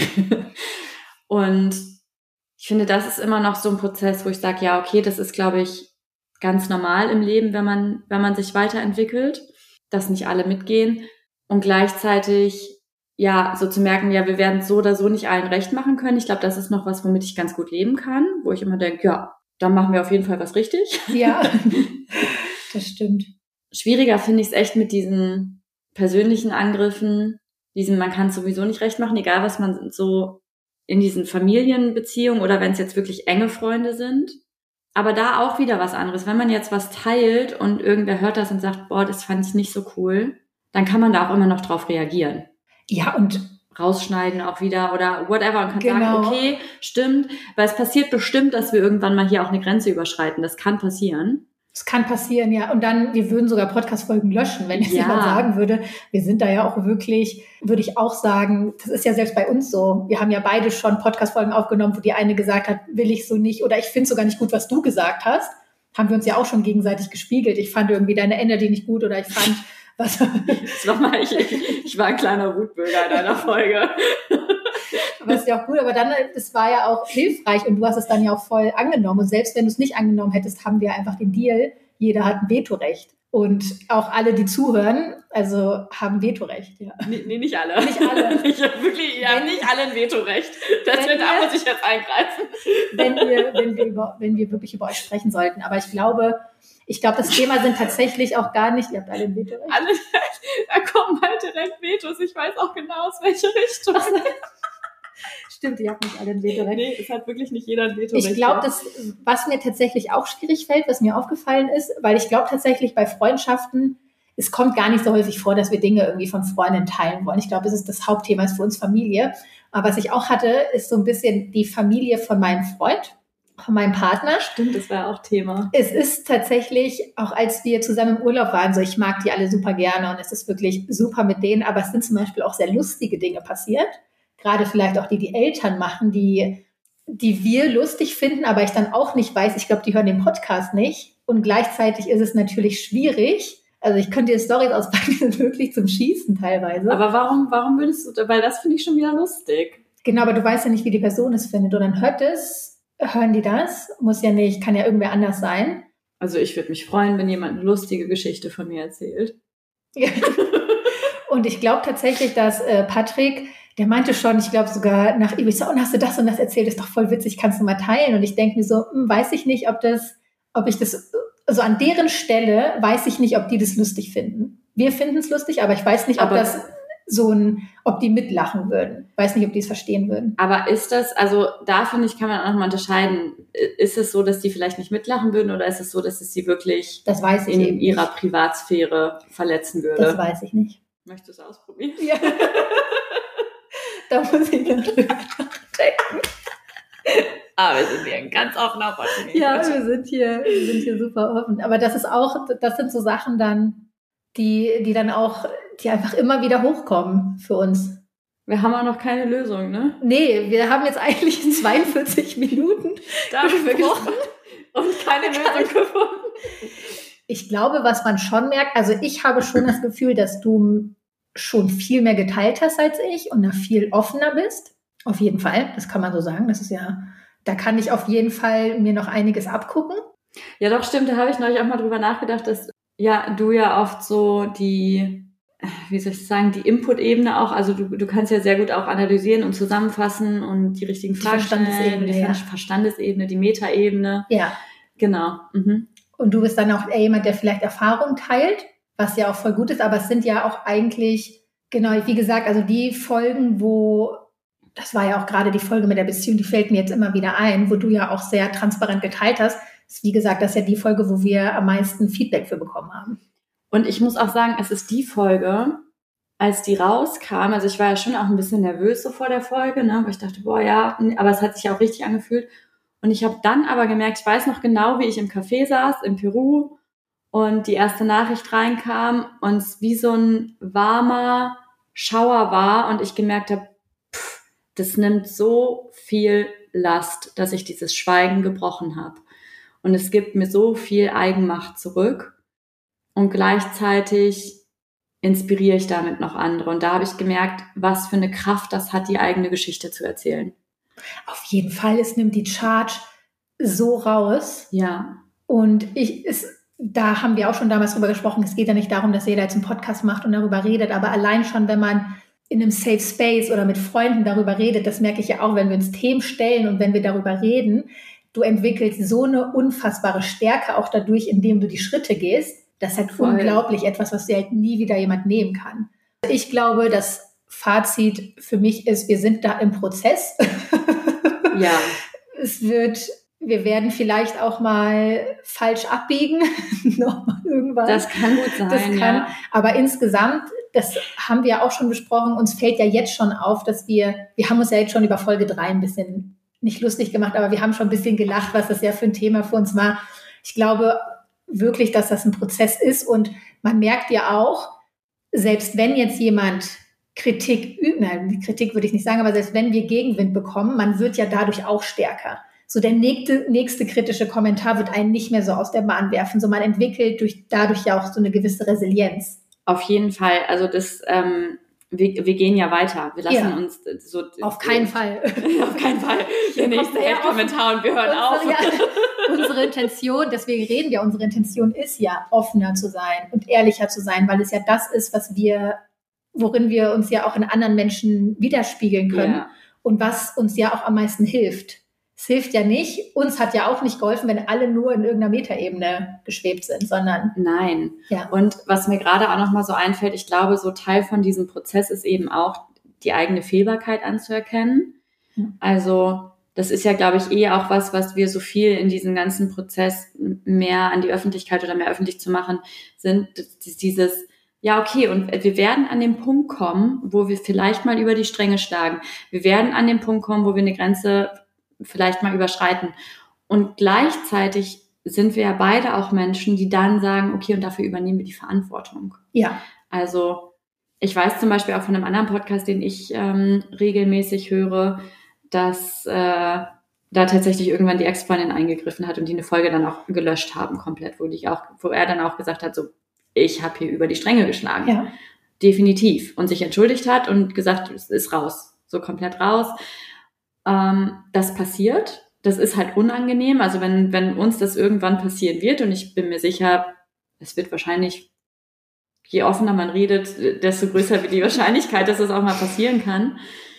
Und ich finde, das ist immer noch so ein Prozess, wo ich sage, ja, okay, das ist, glaube ich, ganz normal im Leben, wenn man, wenn man sich weiterentwickelt, dass nicht alle mitgehen. Und gleichzeitig ja, so zu merken, ja, wir werden es so oder so nicht allen recht machen können. Ich glaube, das ist noch was, womit ich ganz gut leben kann, wo ich immer denke, ja, dann machen wir auf jeden Fall was richtig. Ja, das stimmt. Schwieriger finde ich es echt mit diesen persönlichen Angriffen, diesen, man kann es sowieso nicht recht machen, egal was man so in diesen Familienbeziehungen oder wenn es jetzt wirklich enge Freunde sind. Aber da auch wieder was anderes. Wenn man jetzt was teilt und irgendwer hört das und sagt, boah, das fand ich nicht so cool, dann kann man da auch immer noch drauf reagieren. Ja, und rausschneiden auch wieder oder whatever und kann genau. sagen, okay, stimmt, weil es passiert bestimmt, dass wir irgendwann mal hier auch eine Grenze überschreiten. Das kann passieren. Es kann passieren, ja. Und dann, wir würden sogar Podcast-Folgen löschen, wenn jetzt Ja. jemand sagen würde, wir sind da ja auch wirklich, würde ich auch sagen, das ist ja selbst bei uns so. Wir haben ja beide schon Podcast-Folgen aufgenommen, wo die eine gesagt hat, will ich so nicht oder ich finde sogar nicht gut, was du gesagt hast. Haben wir uns ja auch schon gegenseitig gespiegelt. Ich fand irgendwie deine Energy nicht gut oder ich fand was. Das war mal, ich, ich war ein kleiner Wutbürger in einer Folge. Aber ist ja auch gut, aber dann, das war ja auch hilfreich und du hast es dann ja auch voll angenommen. Und selbst wenn du es nicht angenommen hättest, haben wir einfach den Deal, jeder hat ein Vetorecht. Und auch alle, die zuhören, also haben Vetorecht. Ja. Nee, nee, nicht alle. Nicht alle. Ich hab wirklich, ihr habt nicht alle ein Vetorecht. Das Wenn wird, da wir- muss ich jetzt eingreifen. wenn wir, wenn wir über, wenn wir wirklich über euch sprechen sollten. Aber ich glaube, ich glaube, das Thema sind tatsächlich auch gar nicht, ihr habt alle ein Vetorecht. Alle, da kommen halt direkt Vetos. Ich weiß auch genau, aus welche Richtung. Stimmt, ihr habt nicht alle ein Vetorecht. Nee, es hat wirklich nicht jeder ein Vetorecht. Ich glaube, das, was mir tatsächlich auch schwierig fällt, was mir aufgefallen ist, weil ich glaube tatsächlich bei Freundschaften, es kommt gar nicht so häufig vor, dass wir Dinge irgendwie von Freunden teilen wollen. Ich glaube, es ist das Hauptthema, ist für uns Familie. Aber was ich auch hatte, ist so ein bisschen die Familie von meinem Freund, von meinem Partner. Stimmt, das war auch Thema. Es ist tatsächlich, auch als wir zusammen im Urlaub waren, so ich mag die alle super gerne und es ist wirklich super mit denen, aber es sind zum Beispiel auch sehr lustige Dinge passiert. Gerade vielleicht auch die, die Eltern machen, die, die wir lustig finden, aber ich dann auch nicht weiß, ich glaube, die hören den Podcast nicht. Und gleichzeitig ist es natürlich schwierig. Also ich könnte dir Storys auspacken, die sind wirklich zum Schießen teilweise. Aber warum, warum würdest du, weil das finde ich schon wieder lustig. Genau, aber du weißt ja nicht, wie die Person es findet. Und dann hört es, hören die das, muss ja nicht, kann ja irgendwer anders sein. Also ich würde mich freuen, wenn jemand eine lustige Geschichte von mir erzählt. Und ich glaube tatsächlich, dass äh, Patrick, der meinte schon, ich glaube sogar nach ihm, ich so, und hast du das und das erzählt, ist doch voll witzig, kannst du mal teilen. Und ich denke mir so, hm, weiß ich nicht, ob das, ob ich das, also an deren Stelle weiß ich nicht, ob die das lustig finden. Wir finden es lustig, aber ich weiß nicht, ob Aber- das so ein, ob die mitlachen würden. Weiß nicht, ob die es verstehen würden. Aber ist das, also da finde ich, kann man auch nochmal unterscheiden, ist es so, dass die vielleicht nicht mitlachen würden oder ist es so, dass es sie wirklich Das weiß ich in eben ihrer nicht. Privatsphäre verletzen Das würde? weiß ich nicht. Möchtest du es ausprobieren? Ja. Da muss ich noch drüber nachdenken. Ah, wir sind hier ein ganz offener Podcast. Ja, wir sind hier, wir sind hier super offen. Aber das ist auch, das sind so Sachen dann, die, die dann auch, die einfach immer wieder hochkommen für uns. Wir haben auch noch keine Lösung, ne? Nee, wir haben jetzt eigentlich in zweiundvierzig Minuten Darüber gesprochen. und keine Lösung gefunden. Ich glaube, was man schon merkt, also ich habe schon das Gefühl, dass du schon viel mehr geteilt hast als ich und da viel offener bist. Auf jeden Fall, das kann man so sagen. Das ist ja, da kann ich auf jeden Fall mir noch einiges abgucken. Ja, doch, stimmt. Da habe ich neulich auch mal drüber nachgedacht, dass ja du ja oft so die, wie soll ich sagen, die Input-Ebene auch, also du, du kannst ja sehr gut auch analysieren und zusammenfassen und die richtigen Die Fragen stellen, Verstandesebene, die ja. Verstandesebene, die Metaebene. Ja. Genau. Mhm. Und du bist dann auch eher jemand, der vielleicht Erfahrung teilt, was ja auch voll gut ist, aber es sind ja auch eigentlich, genau, wie gesagt, also die Folgen, wo das war ja auch gerade die Folge mit der Beziehung, die fällt mir jetzt immer wieder ein, wo du ja auch sehr transparent geteilt hast. Das ist, wie gesagt, das ist ja die Folge, wo wir am meisten Feedback für bekommen haben. Und ich muss auch sagen, es ist die Folge, als die rauskam, also ich war ja schon auch ein bisschen nervös so vor der Folge, ne, weil ich dachte, boah, ja, aber es hat sich ja auch richtig angefühlt. Und ich habe dann aber gemerkt, ich weiß noch genau, wie ich im Café saß, in Peru, und die erste Nachricht reinkam und es wie so ein warmer Schauer war und ich gemerkt habe, pff, das nimmt so viel Last, dass ich dieses Schweigen gebrochen habe. Und es gibt mir so viel Eigenmacht zurück und gleichzeitig inspiriere ich damit noch andere. Und da habe ich gemerkt, was für eine Kraft das hat, die eigene Geschichte zu erzählen. Auf jeden Fall, es nimmt die Charge so raus. Ja. Und ich, es, da haben wir auch schon damals drüber gesprochen, es geht ja nicht darum, dass jeder jetzt einen Podcast macht und darüber redet, aber allein schon, wenn man in einem Safe Space oder mit Freunden darüber redet, das merke ich ja auch, wenn wir uns Themen stellen und wenn wir darüber reden, du entwickelst so eine unfassbare Stärke auch dadurch, indem du die Schritte gehst. Das ist halt Voll. unglaublich, etwas, was dir halt nie wieder jemand nehmen kann. Ich glaube, das Fazit für mich ist, wir sind da im Prozess. Ja. Es wird, wir werden vielleicht auch mal falsch abbiegen. Nochmal irgendwann. Das kann gut sein, das kann, ja. Aber insgesamt, das haben wir auch schon besprochen, uns fällt ja jetzt schon auf, dass wir, wir haben uns ja jetzt schon über Folge drei ein bisschen nicht lustig gemacht, aber wir haben schon ein bisschen gelacht, was das ja für ein Thema für uns war. Ich glaube wirklich, dass das ein Prozess ist und man merkt ja auch, selbst wenn jetzt jemand Kritik übt, nein, Kritik würde ich nicht sagen, aber selbst wenn wir Gegenwind bekommen, man wird ja dadurch auch stärker. So der nächste, nächste kritische Kommentar wird einen nicht mehr so aus der Bahn werfen. So man entwickelt durch, dadurch ja auch so eine gewisse Resilienz. Auf jeden Fall. Also das, ähm, wir, wir gehen ja weiter. Wir lassen ja. uns so... Auf keinen Fall. Auf keinen Fall. Der nächste Hate-Kommentar und wir hören unsere, auf. Ja, unsere Intention, deswegen reden wir, unsere Intention ist ja, offener zu sein und ehrlicher zu sein, weil es ja das ist, was wir, worin wir uns ja auch in anderen Menschen widerspiegeln können ja. und was uns ja auch am meisten hilft. Es hilft ja nicht, uns hat ja auch nicht geholfen, wenn alle nur in irgendeiner Metaebene geschwebt sind, sondern... Nein. Ja. Und was mir gerade auch nochmal so einfällt, ich glaube, so Teil von diesem Prozess ist eben auch, die eigene Fehlbarkeit anzuerkennen. Mhm. Also das ist ja, glaube ich, eh auch was, was wir so viel in diesem ganzen Prozess mehr an die Öffentlichkeit oder mehr öffentlich zu machen sind, dieses... Ja, okay, und wir werden an den Punkt kommen, wo wir vielleicht mal über die Stränge schlagen. Wir werden an den Punkt kommen, wo wir eine Grenze vielleicht mal überschreiten. Und gleichzeitig sind wir ja beide auch Menschen, die dann sagen, okay, und dafür übernehmen wir die Verantwortung. Ja. Also ich weiß zum Beispiel auch von einem anderen Podcast, den ich ähm, regelmäßig höre, dass äh, da tatsächlich irgendwann die Ex-Freundin eingegriffen hat und die eine Folge dann auch gelöscht haben komplett, wo, die auch, wo er dann auch gesagt hat, so, ich habe hier über die Stränge geschlagen. Ja. Definitiv. Und sich entschuldigt hat und gesagt, es ist raus. So komplett raus. Ähm, das passiert. Das ist halt unangenehm. Also wenn, wenn uns das irgendwann passieren wird, und ich bin mir sicher, es wird wahrscheinlich, je offener man redet, desto größer wird die Wahrscheinlichkeit, dass das auch mal passieren kann.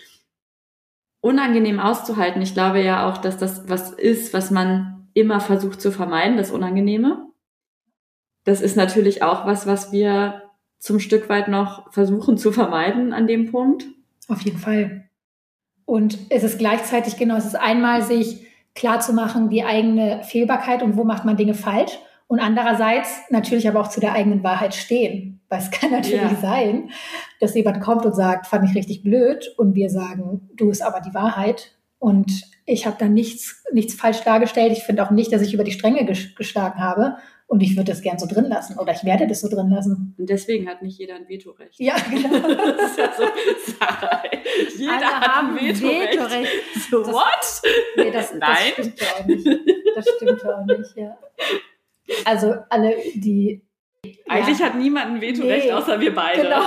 Unangenehm auszuhalten. Ich glaube ja auch, dass das was ist, was man immer versucht zu vermeiden, das Unangenehme. Das ist natürlich auch was, was wir zum Stück weit noch versuchen zu vermeiden an dem Punkt. Auf jeden Fall. Und es ist gleichzeitig, genau, es ist einmal sich klar zu machen, die eigene Fehlbarkeit und wo macht man Dinge falsch. Und andererseits natürlich aber auch zu der eigenen Wahrheit stehen. Weil es kann natürlich ja. sein, dass jemand kommt und sagt, fand ich richtig blöd. Und wir sagen, du, ist aber die Wahrheit. Und ich habe da nichts, nichts falsch dargestellt. Ich finde auch nicht, dass ich über die Stränge ges- geschlagen habe. Und ich würde das gern so drin lassen. Oder ich werde das so drin lassen. Und deswegen hat nicht jeder ein Vetorecht. Ja, genau. Das ist ja so, Sarah, jeder Alle hat haben ein Vetorecht. Vetorecht. So, Das- what? Nee, das, Nein. das stimmt ja auch nicht. Das stimmt ja auch nicht, ja. Also alle, die... Eigentlich ja. hat niemand ein Vetorecht, Nee, außer wir beide. Genau.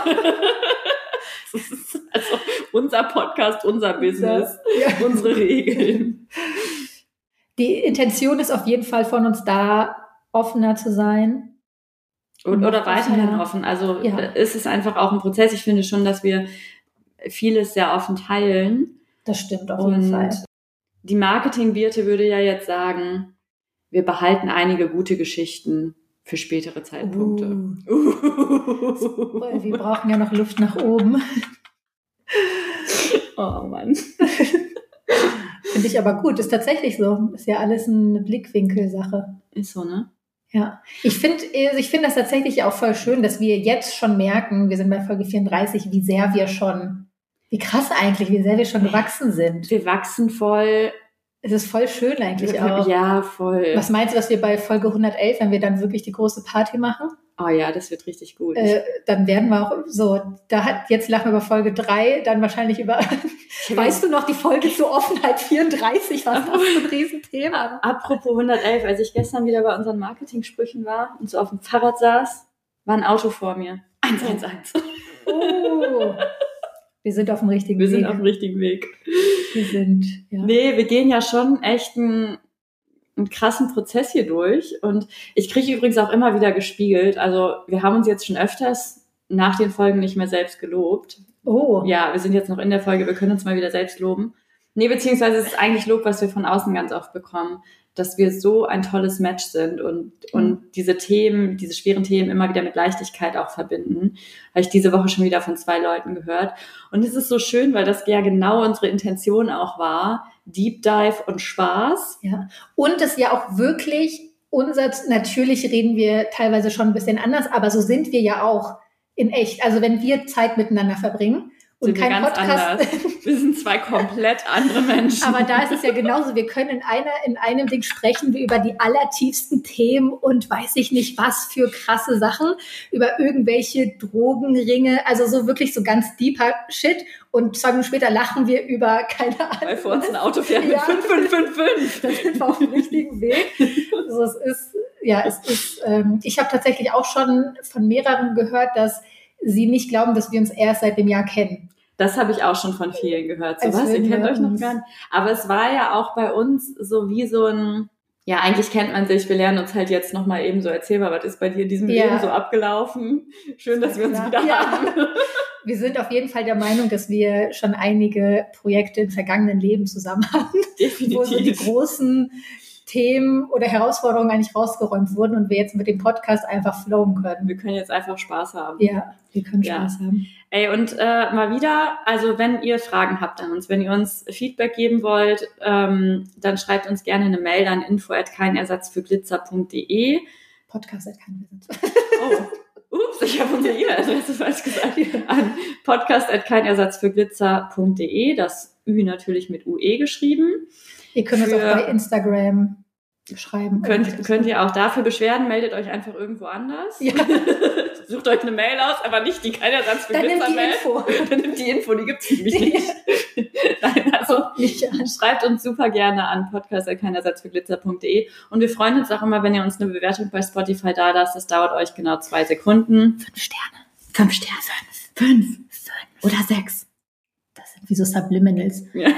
Das ist also unser Podcast, unser Business, Ja. unsere Regeln. Die Intention ist auf jeden Fall von uns da, offener zu sein. Und, oder weiterhin Offener. offen. Also Ja. ist es einfach auch ein Prozess. Ich finde schon, dass wir vieles sehr offen teilen. Das stimmt auf jeden Und Fall. die Marketing-Birte würde ja jetzt sagen, wir behalten einige gute Geschichten für spätere Zeitpunkte. Uh. Uh. Wir brauchen ja noch Luft nach oben. Oh Mann. Finde ich aber gut. Ist tatsächlich so. Ist ja alles eine Blickwinkelsache. Ist so, ne? Ja. Ich finde ich finde das tatsächlich auch voll schön, dass wir jetzt schon merken, wir sind bei Folge vierunddreißig, wie sehr wir schon, wie krass eigentlich, wie sehr wir schon gewachsen sind. Wir wachsen voll. Es ist voll schön eigentlich auch. Ja, voll. Was meinst du, was wir bei Folge hundertelf, wenn wir dann wirklich die große Party machen? Oh ja, das wird richtig gut. Äh, dann werden wir auch so, da hat, jetzt lachen wir über Folge drei, dann wahrscheinlich über, weißt du noch, die Folge zur Offenheit vierunddreißig, was das für ein Riesenthema. Apropos hundertelf, als ich gestern wieder bei unseren Marketing-Sprüchen war und so auf dem Fahrrad saß, war ein Auto vor mir. eins eins eins. Oh. Wir sind auf dem richtigen wir Weg. Wir sind auf dem richtigen Weg. Wir sind, ja. Nee, wir gehen ja schon echt einen, einen krassen Prozess hier durch. Und ich kriege übrigens auch immer wieder gespiegelt. Also wir haben uns jetzt schon öfters nach den Folgen nicht mehr selbst gelobt. Oh. Ja, wir sind jetzt noch in der Folge, wir können uns mal wieder selbst loben. Nee, beziehungsweise es ist eigentlich Lob, was wir von außen ganz oft bekommen, dass wir so ein tolles Match sind und, und mhm. diese Themen, diese schweren Themen immer wieder mit Leichtigkeit auch verbinden. Habe ich diese Woche schon wieder von zwei Leuten gehört. Und es ist so schön, weil das ja genau unsere Intention auch war. Deep Dive und Spaß. Ja. Und es ja auch wirklich unser, natürlich reden wir teilweise schon ein bisschen anders, aber so sind wir ja auch in echt. Also wenn wir Zeit miteinander verbringen, und sind kein wir ganz Podcast. Anders. Wir sind zwei komplett andere Menschen. Aber da ist es ja genauso. Wir können in einer, in einem Ding sprechen wir über die allertiefsten Themen und weiß ich nicht was für krasse Sachen, über irgendwelche Drogenringe, also so wirklich so ganz deeper Shit. Und zwei Minuten später lachen wir über, keine Ahnung. Weil vor uns ein Auto fährt mit ja. fünf fünf fünf fünf. Da sind wir auf dem richtigen Weg. Also es ist, ja, es ist, ähm, ich habe tatsächlich auch schon von mehreren gehört, dass sie nicht glauben, dass wir uns erst seit dem Jahr kennen. Das habe ich auch schon von vielen gehört. So Als was, ihr kennt wir euch noch uns- gar nicht. Aber es war ja auch bei uns so wie so ein, ja, eigentlich kennt man sich, wir lernen uns halt jetzt nochmal eben so, erzähl mal, was ist bei dir in diesem Ja. Leben so abgelaufen? Schön, dass wir uns Ja. wieder Ja. haben. Wir sind auf jeden Fall der Meinung, dass wir schon einige Projekte im vergangenen Leben zusammen hatten, wo so die Definitiv. großen Themen oder Herausforderungen eigentlich rausgeräumt wurden und wir jetzt mit dem Podcast einfach flowen können. Wir können jetzt einfach Spaß haben. Ja, wir können Ja. Spaß haben. Ey, und äh, mal wieder, also wenn ihr Fragen habt an uns, wenn ihr uns Feedback geben wollt, ähm, dann schreibt uns gerne eine Mail an info at keinersatz für glitzer punkt de. Podcast hat keinen Besitz. Oh, ups, ich habe unsere E-Mail-Adresse falsch gesagt. An podcast at keinersatz für glitzer punkt de, das Ü natürlich mit U E geschrieben. Ihr könnt uns Für- auch bei Instagram schreiben. Könnt, könnt ihr auch dafür beschweren, meldet euch einfach irgendwo anders. Ja. Sucht euch eine Mail aus, aber nicht die Keinersatz für Dann nimmt die Glitzer-Mail. Info. Dann nimmt die Info, die gibt's nämlich nicht. Nein, also Nicht an. schreibt uns super gerne an podcast at keinersatz für glitzer punkt de und wir freuen uns auch immer, wenn ihr uns eine Bewertung bei Spotify da lasst. Das dauert euch genau zwei Sekunden. Fünf Sterne. Fünf Sterne. Fünf. Fünf. Oder sechs. Das sind wie so Subliminals. Ja.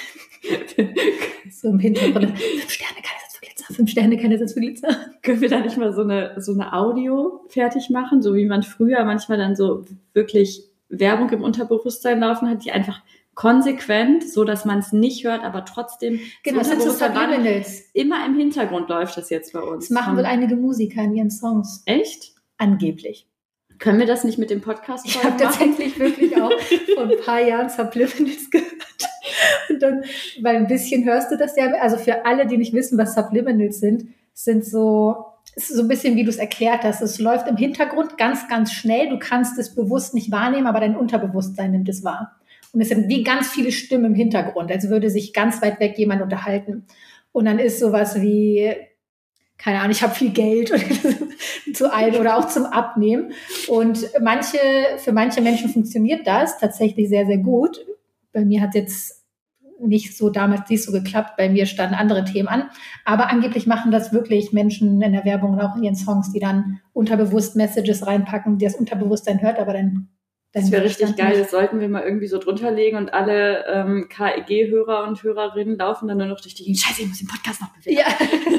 So im Hintergrund. Fünf Sterne, kein Ersatz für Glitzer. Fünf Sterne, kein Ersatz für Glitzer. Können wir da nicht mal so eine, so eine Audio fertig machen, so wie man früher manchmal dann so wirklich Werbung im Unterbewusstsein laufen hat, die einfach konsequent, so dass man es nicht hört, aber trotzdem Genau, das sind so Subliminals. immer im Hintergrund läuft das jetzt bei uns. Das machen wohl einige Musiker in ihren Songs. Echt? Angeblich. Können wir das nicht mit dem Podcast Ich habe machen? tatsächlich wirklich auch vor ein paar Jahren Subliminals gehört. Und dann, weil ein bisschen hörst du das ja, also für alle, die nicht wissen, was Subliminals sind, sind so, es ist so ein bisschen, wie du es erklärt hast. Es läuft im Hintergrund ganz, ganz schnell. Du kannst es bewusst nicht wahrnehmen, aber dein Unterbewusstsein nimmt es wahr. Und es sind wie ganz viele Stimmen im Hintergrund, als würde sich ganz weit weg jemand unterhalten. Und dann ist sowas wie, keine Ahnung, ich habe viel Geld zu ein oder auch zum Abnehmen. Und manche, für manche Menschen funktioniert das tatsächlich sehr, sehr gut. Bei mir hat jetzt nicht so damals nicht so geklappt. Bei mir standen andere Themen an. Aber angeblich machen das wirklich Menschen in der Werbung und auch in ihren Songs, die dann unterbewusst Messages reinpacken, die das Unterbewusstsein hört, aber dann Das wäre richtig Verstand geil, nicht. das sollten wir mal irgendwie so drunter legen und alle ähm, K E G-Hörer und Hörerinnen laufen dann nur noch durch die Gegend. Scheiße, ich muss den Podcast noch bewegen. Ja.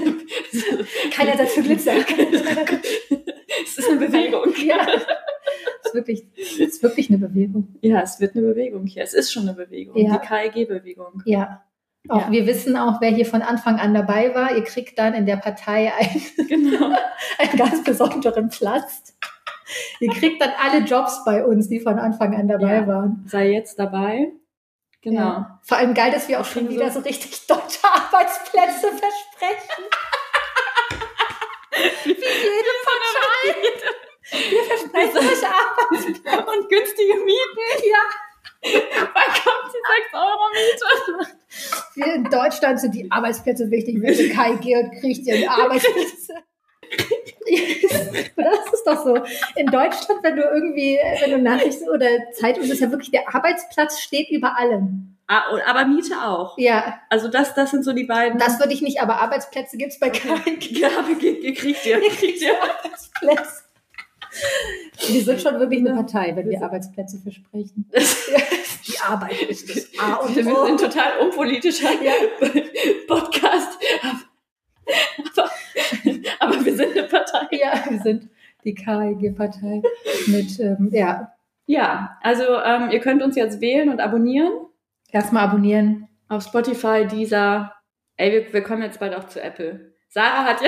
Kein Ersatz für Glitzer. Es ist eine Bewegung. Ja. Es ist wirklich, es ist wirklich eine Bewegung. Ja, es wird eine Bewegung hier. Es ist schon eine Bewegung. Ja. Die K E G-Bewegung. Ja. Auch Ja. wir wissen auch, wer hier von Anfang an dabei war. Ihr kriegt dann in der Partei einen, Genau. einen ganz besonderen Platz. Ihr kriegt dann alle Jobs bei uns, die von Anfang an dabei Ja. waren. Sei jetzt dabei. Genau. Ja. Vor allem geil, dass wir auch schon wieder so richtig deutsche Arbeitsplätze versprechen. Wie jede Partei. Wir versprechen euch Arbeitsplätze. Und günstige Mieten. Ja. Wann kommt die sechs Euro Miete? Wir in Deutschland sind die Arbeitsplätze wichtig. Wenn ihr K I G und kriegt ihr Arbeitsplätze. Das ist doch so. In Deutschland, wenn du irgendwie, wenn du Nachrichten oder Zeitung, ist ja wirklich, der Arbeitsplatz steht über allem. Ah, aber Miete auch. Ja. Also das, das sind so die beiden. Das würde ich nicht, aber Arbeitsplätze gibt's bei K I G. Ja, ihr kriegt ihr. Kriegt ihr. Arbeitsplätze. Wir sind schon wirklich eine Partei, wenn wir Arbeitsplätze versprechen. Die Arbeit ist das A und O. Wir sind ein total unpolitischer ja. Podcast. Aber, aber wir sind eine Partei. Ja, wir sind die K I G-Partei mit, ähm, ja. Ja, also ähm, ihr könnt uns jetzt wählen und abonnieren. Erstmal abonnieren. Auf Spotify, Deezer. Ey, wir, wir kommen jetzt bald auch zu Apple. Sarah hat ja...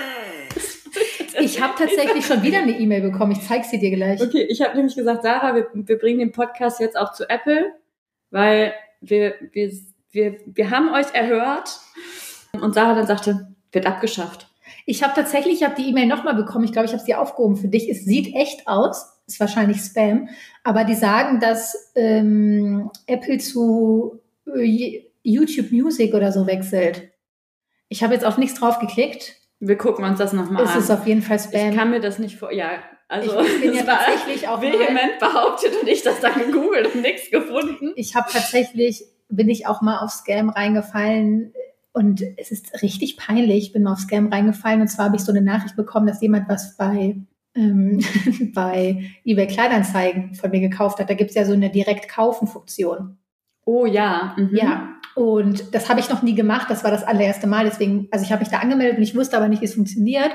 Ich habe tatsächlich schon wieder eine E-Mail bekommen. Ich zeige sie dir gleich. Okay, ich habe nämlich gesagt, Sarah, wir, wir bringen den Podcast jetzt auch zu Apple, weil wir, wir, wir, wir haben euch erhört. Und Sarah dann sagte, wird abgeschafft. Ich habe tatsächlich, ich habe die E-Mail nochmal bekommen. Ich glaube, ich habe sie aufgehoben für dich. Es sieht echt aus. Ist wahrscheinlich Spam. Aber die sagen, dass ähm, Apple zu äh, YouTube Music oder so wechselt. Ich habe jetzt auf nichts drauf geklickt. Wir gucken uns das nochmal an. Es ist auf jeden Fall Spam. Ich kann mir das nicht vor... Ja, also ich bin ja tatsächlich auch vehement behauptet und ich das dann gegoogelt und nichts gefunden. Ich habe tatsächlich, bin ich auch mal auf Scam reingefallen und es ist richtig peinlich. Ich bin mal auf Scam reingefallen und zwar habe ich so eine Nachricht bekommen, dass jemand was bei, ähm, bei eBay Kleinanzeigen von mir gekauft hat. Da gibt es ja so eine Direkt-Kaufen-Funktion. Oh ja. Mhm. Ja. Und das habe ich noch nie gemacht. Das war das allererste Mal. Deswegen, also ich habe mich da angemeldet und ich wusste aber nicht, wie es funktioniert.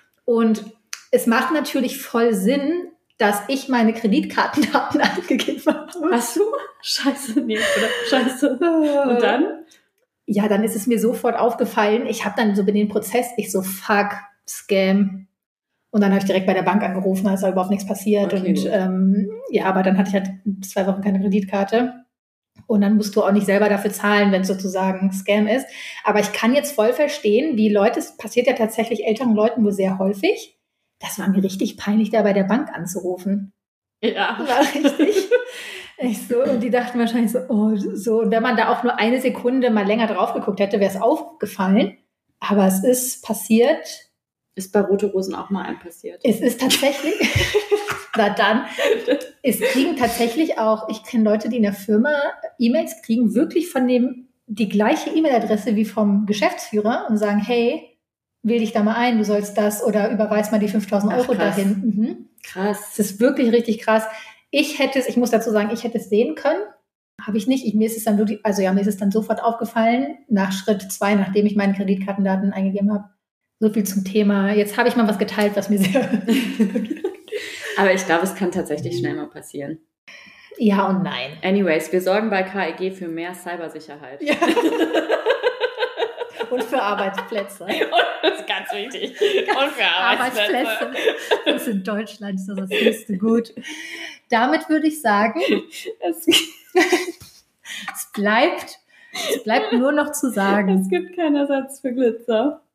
Und es macht natürlich voll Sinn, dass ich meine Kreditkartendaten angegeben habe. Hast du? Scheiße, nee, oder? Scheiße. Und dann? Ja, dann ist es mir sofort aufgefallen. Ich habe dann so in den Prozess, ich so, fuck, Scam. Und dann habe ich direkt bei der Bank angerufen, da ist aber überhaupt nichts passiert. Okay, und ähm, ja, aber dann hatte ich halt zwei Wochen keine Kreditkarte. Und dann musst du auch nicht selber dafür zahlen, wenn es sozusagen Scam ist. Aber ich kann jetzt voll verstehen, wie Leute, es passiert ja tatsächlich älteren Leuten wohl sehr häufig. Das war mir richtig peinlich, da bei der Bank anzurufen. Ja. War richtig. Ich so, und die dachten wahrscheinlich so, oh, so. Und wenn man da auch nur eine Sekunde mal länger drauf geguckt hätte, wäre es aufgefallen. Aber es ist passiert. Ist bei Rote Rosen auch mal ein passiert. Es ist tatsächlich... Na dann, es kriegen tatsächlich auch, ich kenne Leute, die in der Firma E-Mails kriegen, wirklich von dem, die gleiche E-Mail-Adresse wie vom Geschäftsführer und sagen, hey, wähl dich da mal ein, du sollst das oder überweis mal die fünftausend Euro dahin. Mhm. Krass. Das ist wirklich richtig krass. Ich hätte es, ich muss dazu sagen, ich hätte es sehen können, habe ich nicht. Ich, mir ist es dann wirklich, also ja, mir ist es dann sofort aufgefallen, nach Schritt zwei, nachdem ich meine Kreditkartendaten eingegeben habe. So viel zum Thema. Jetzt habe ich mal was geteilt, was mir sehr... Aber ich glaube, es kann tatsächlich schnell mal passieren. Ja und nein. Anyways, wir sorgen bei K I G für mehr Cybersicherheit. Ja. Und für Arbeitsplätze. Und das ist ganz wichtig. Und für Arbeitsplätze. Arbeitsplätze. Das in Deutschland ist das das nächste gut. Damit würde ich sagen, es, es bleibt, es bleibt nur noch zu sagen. Es gibt keinen Ersatz für Glitzer.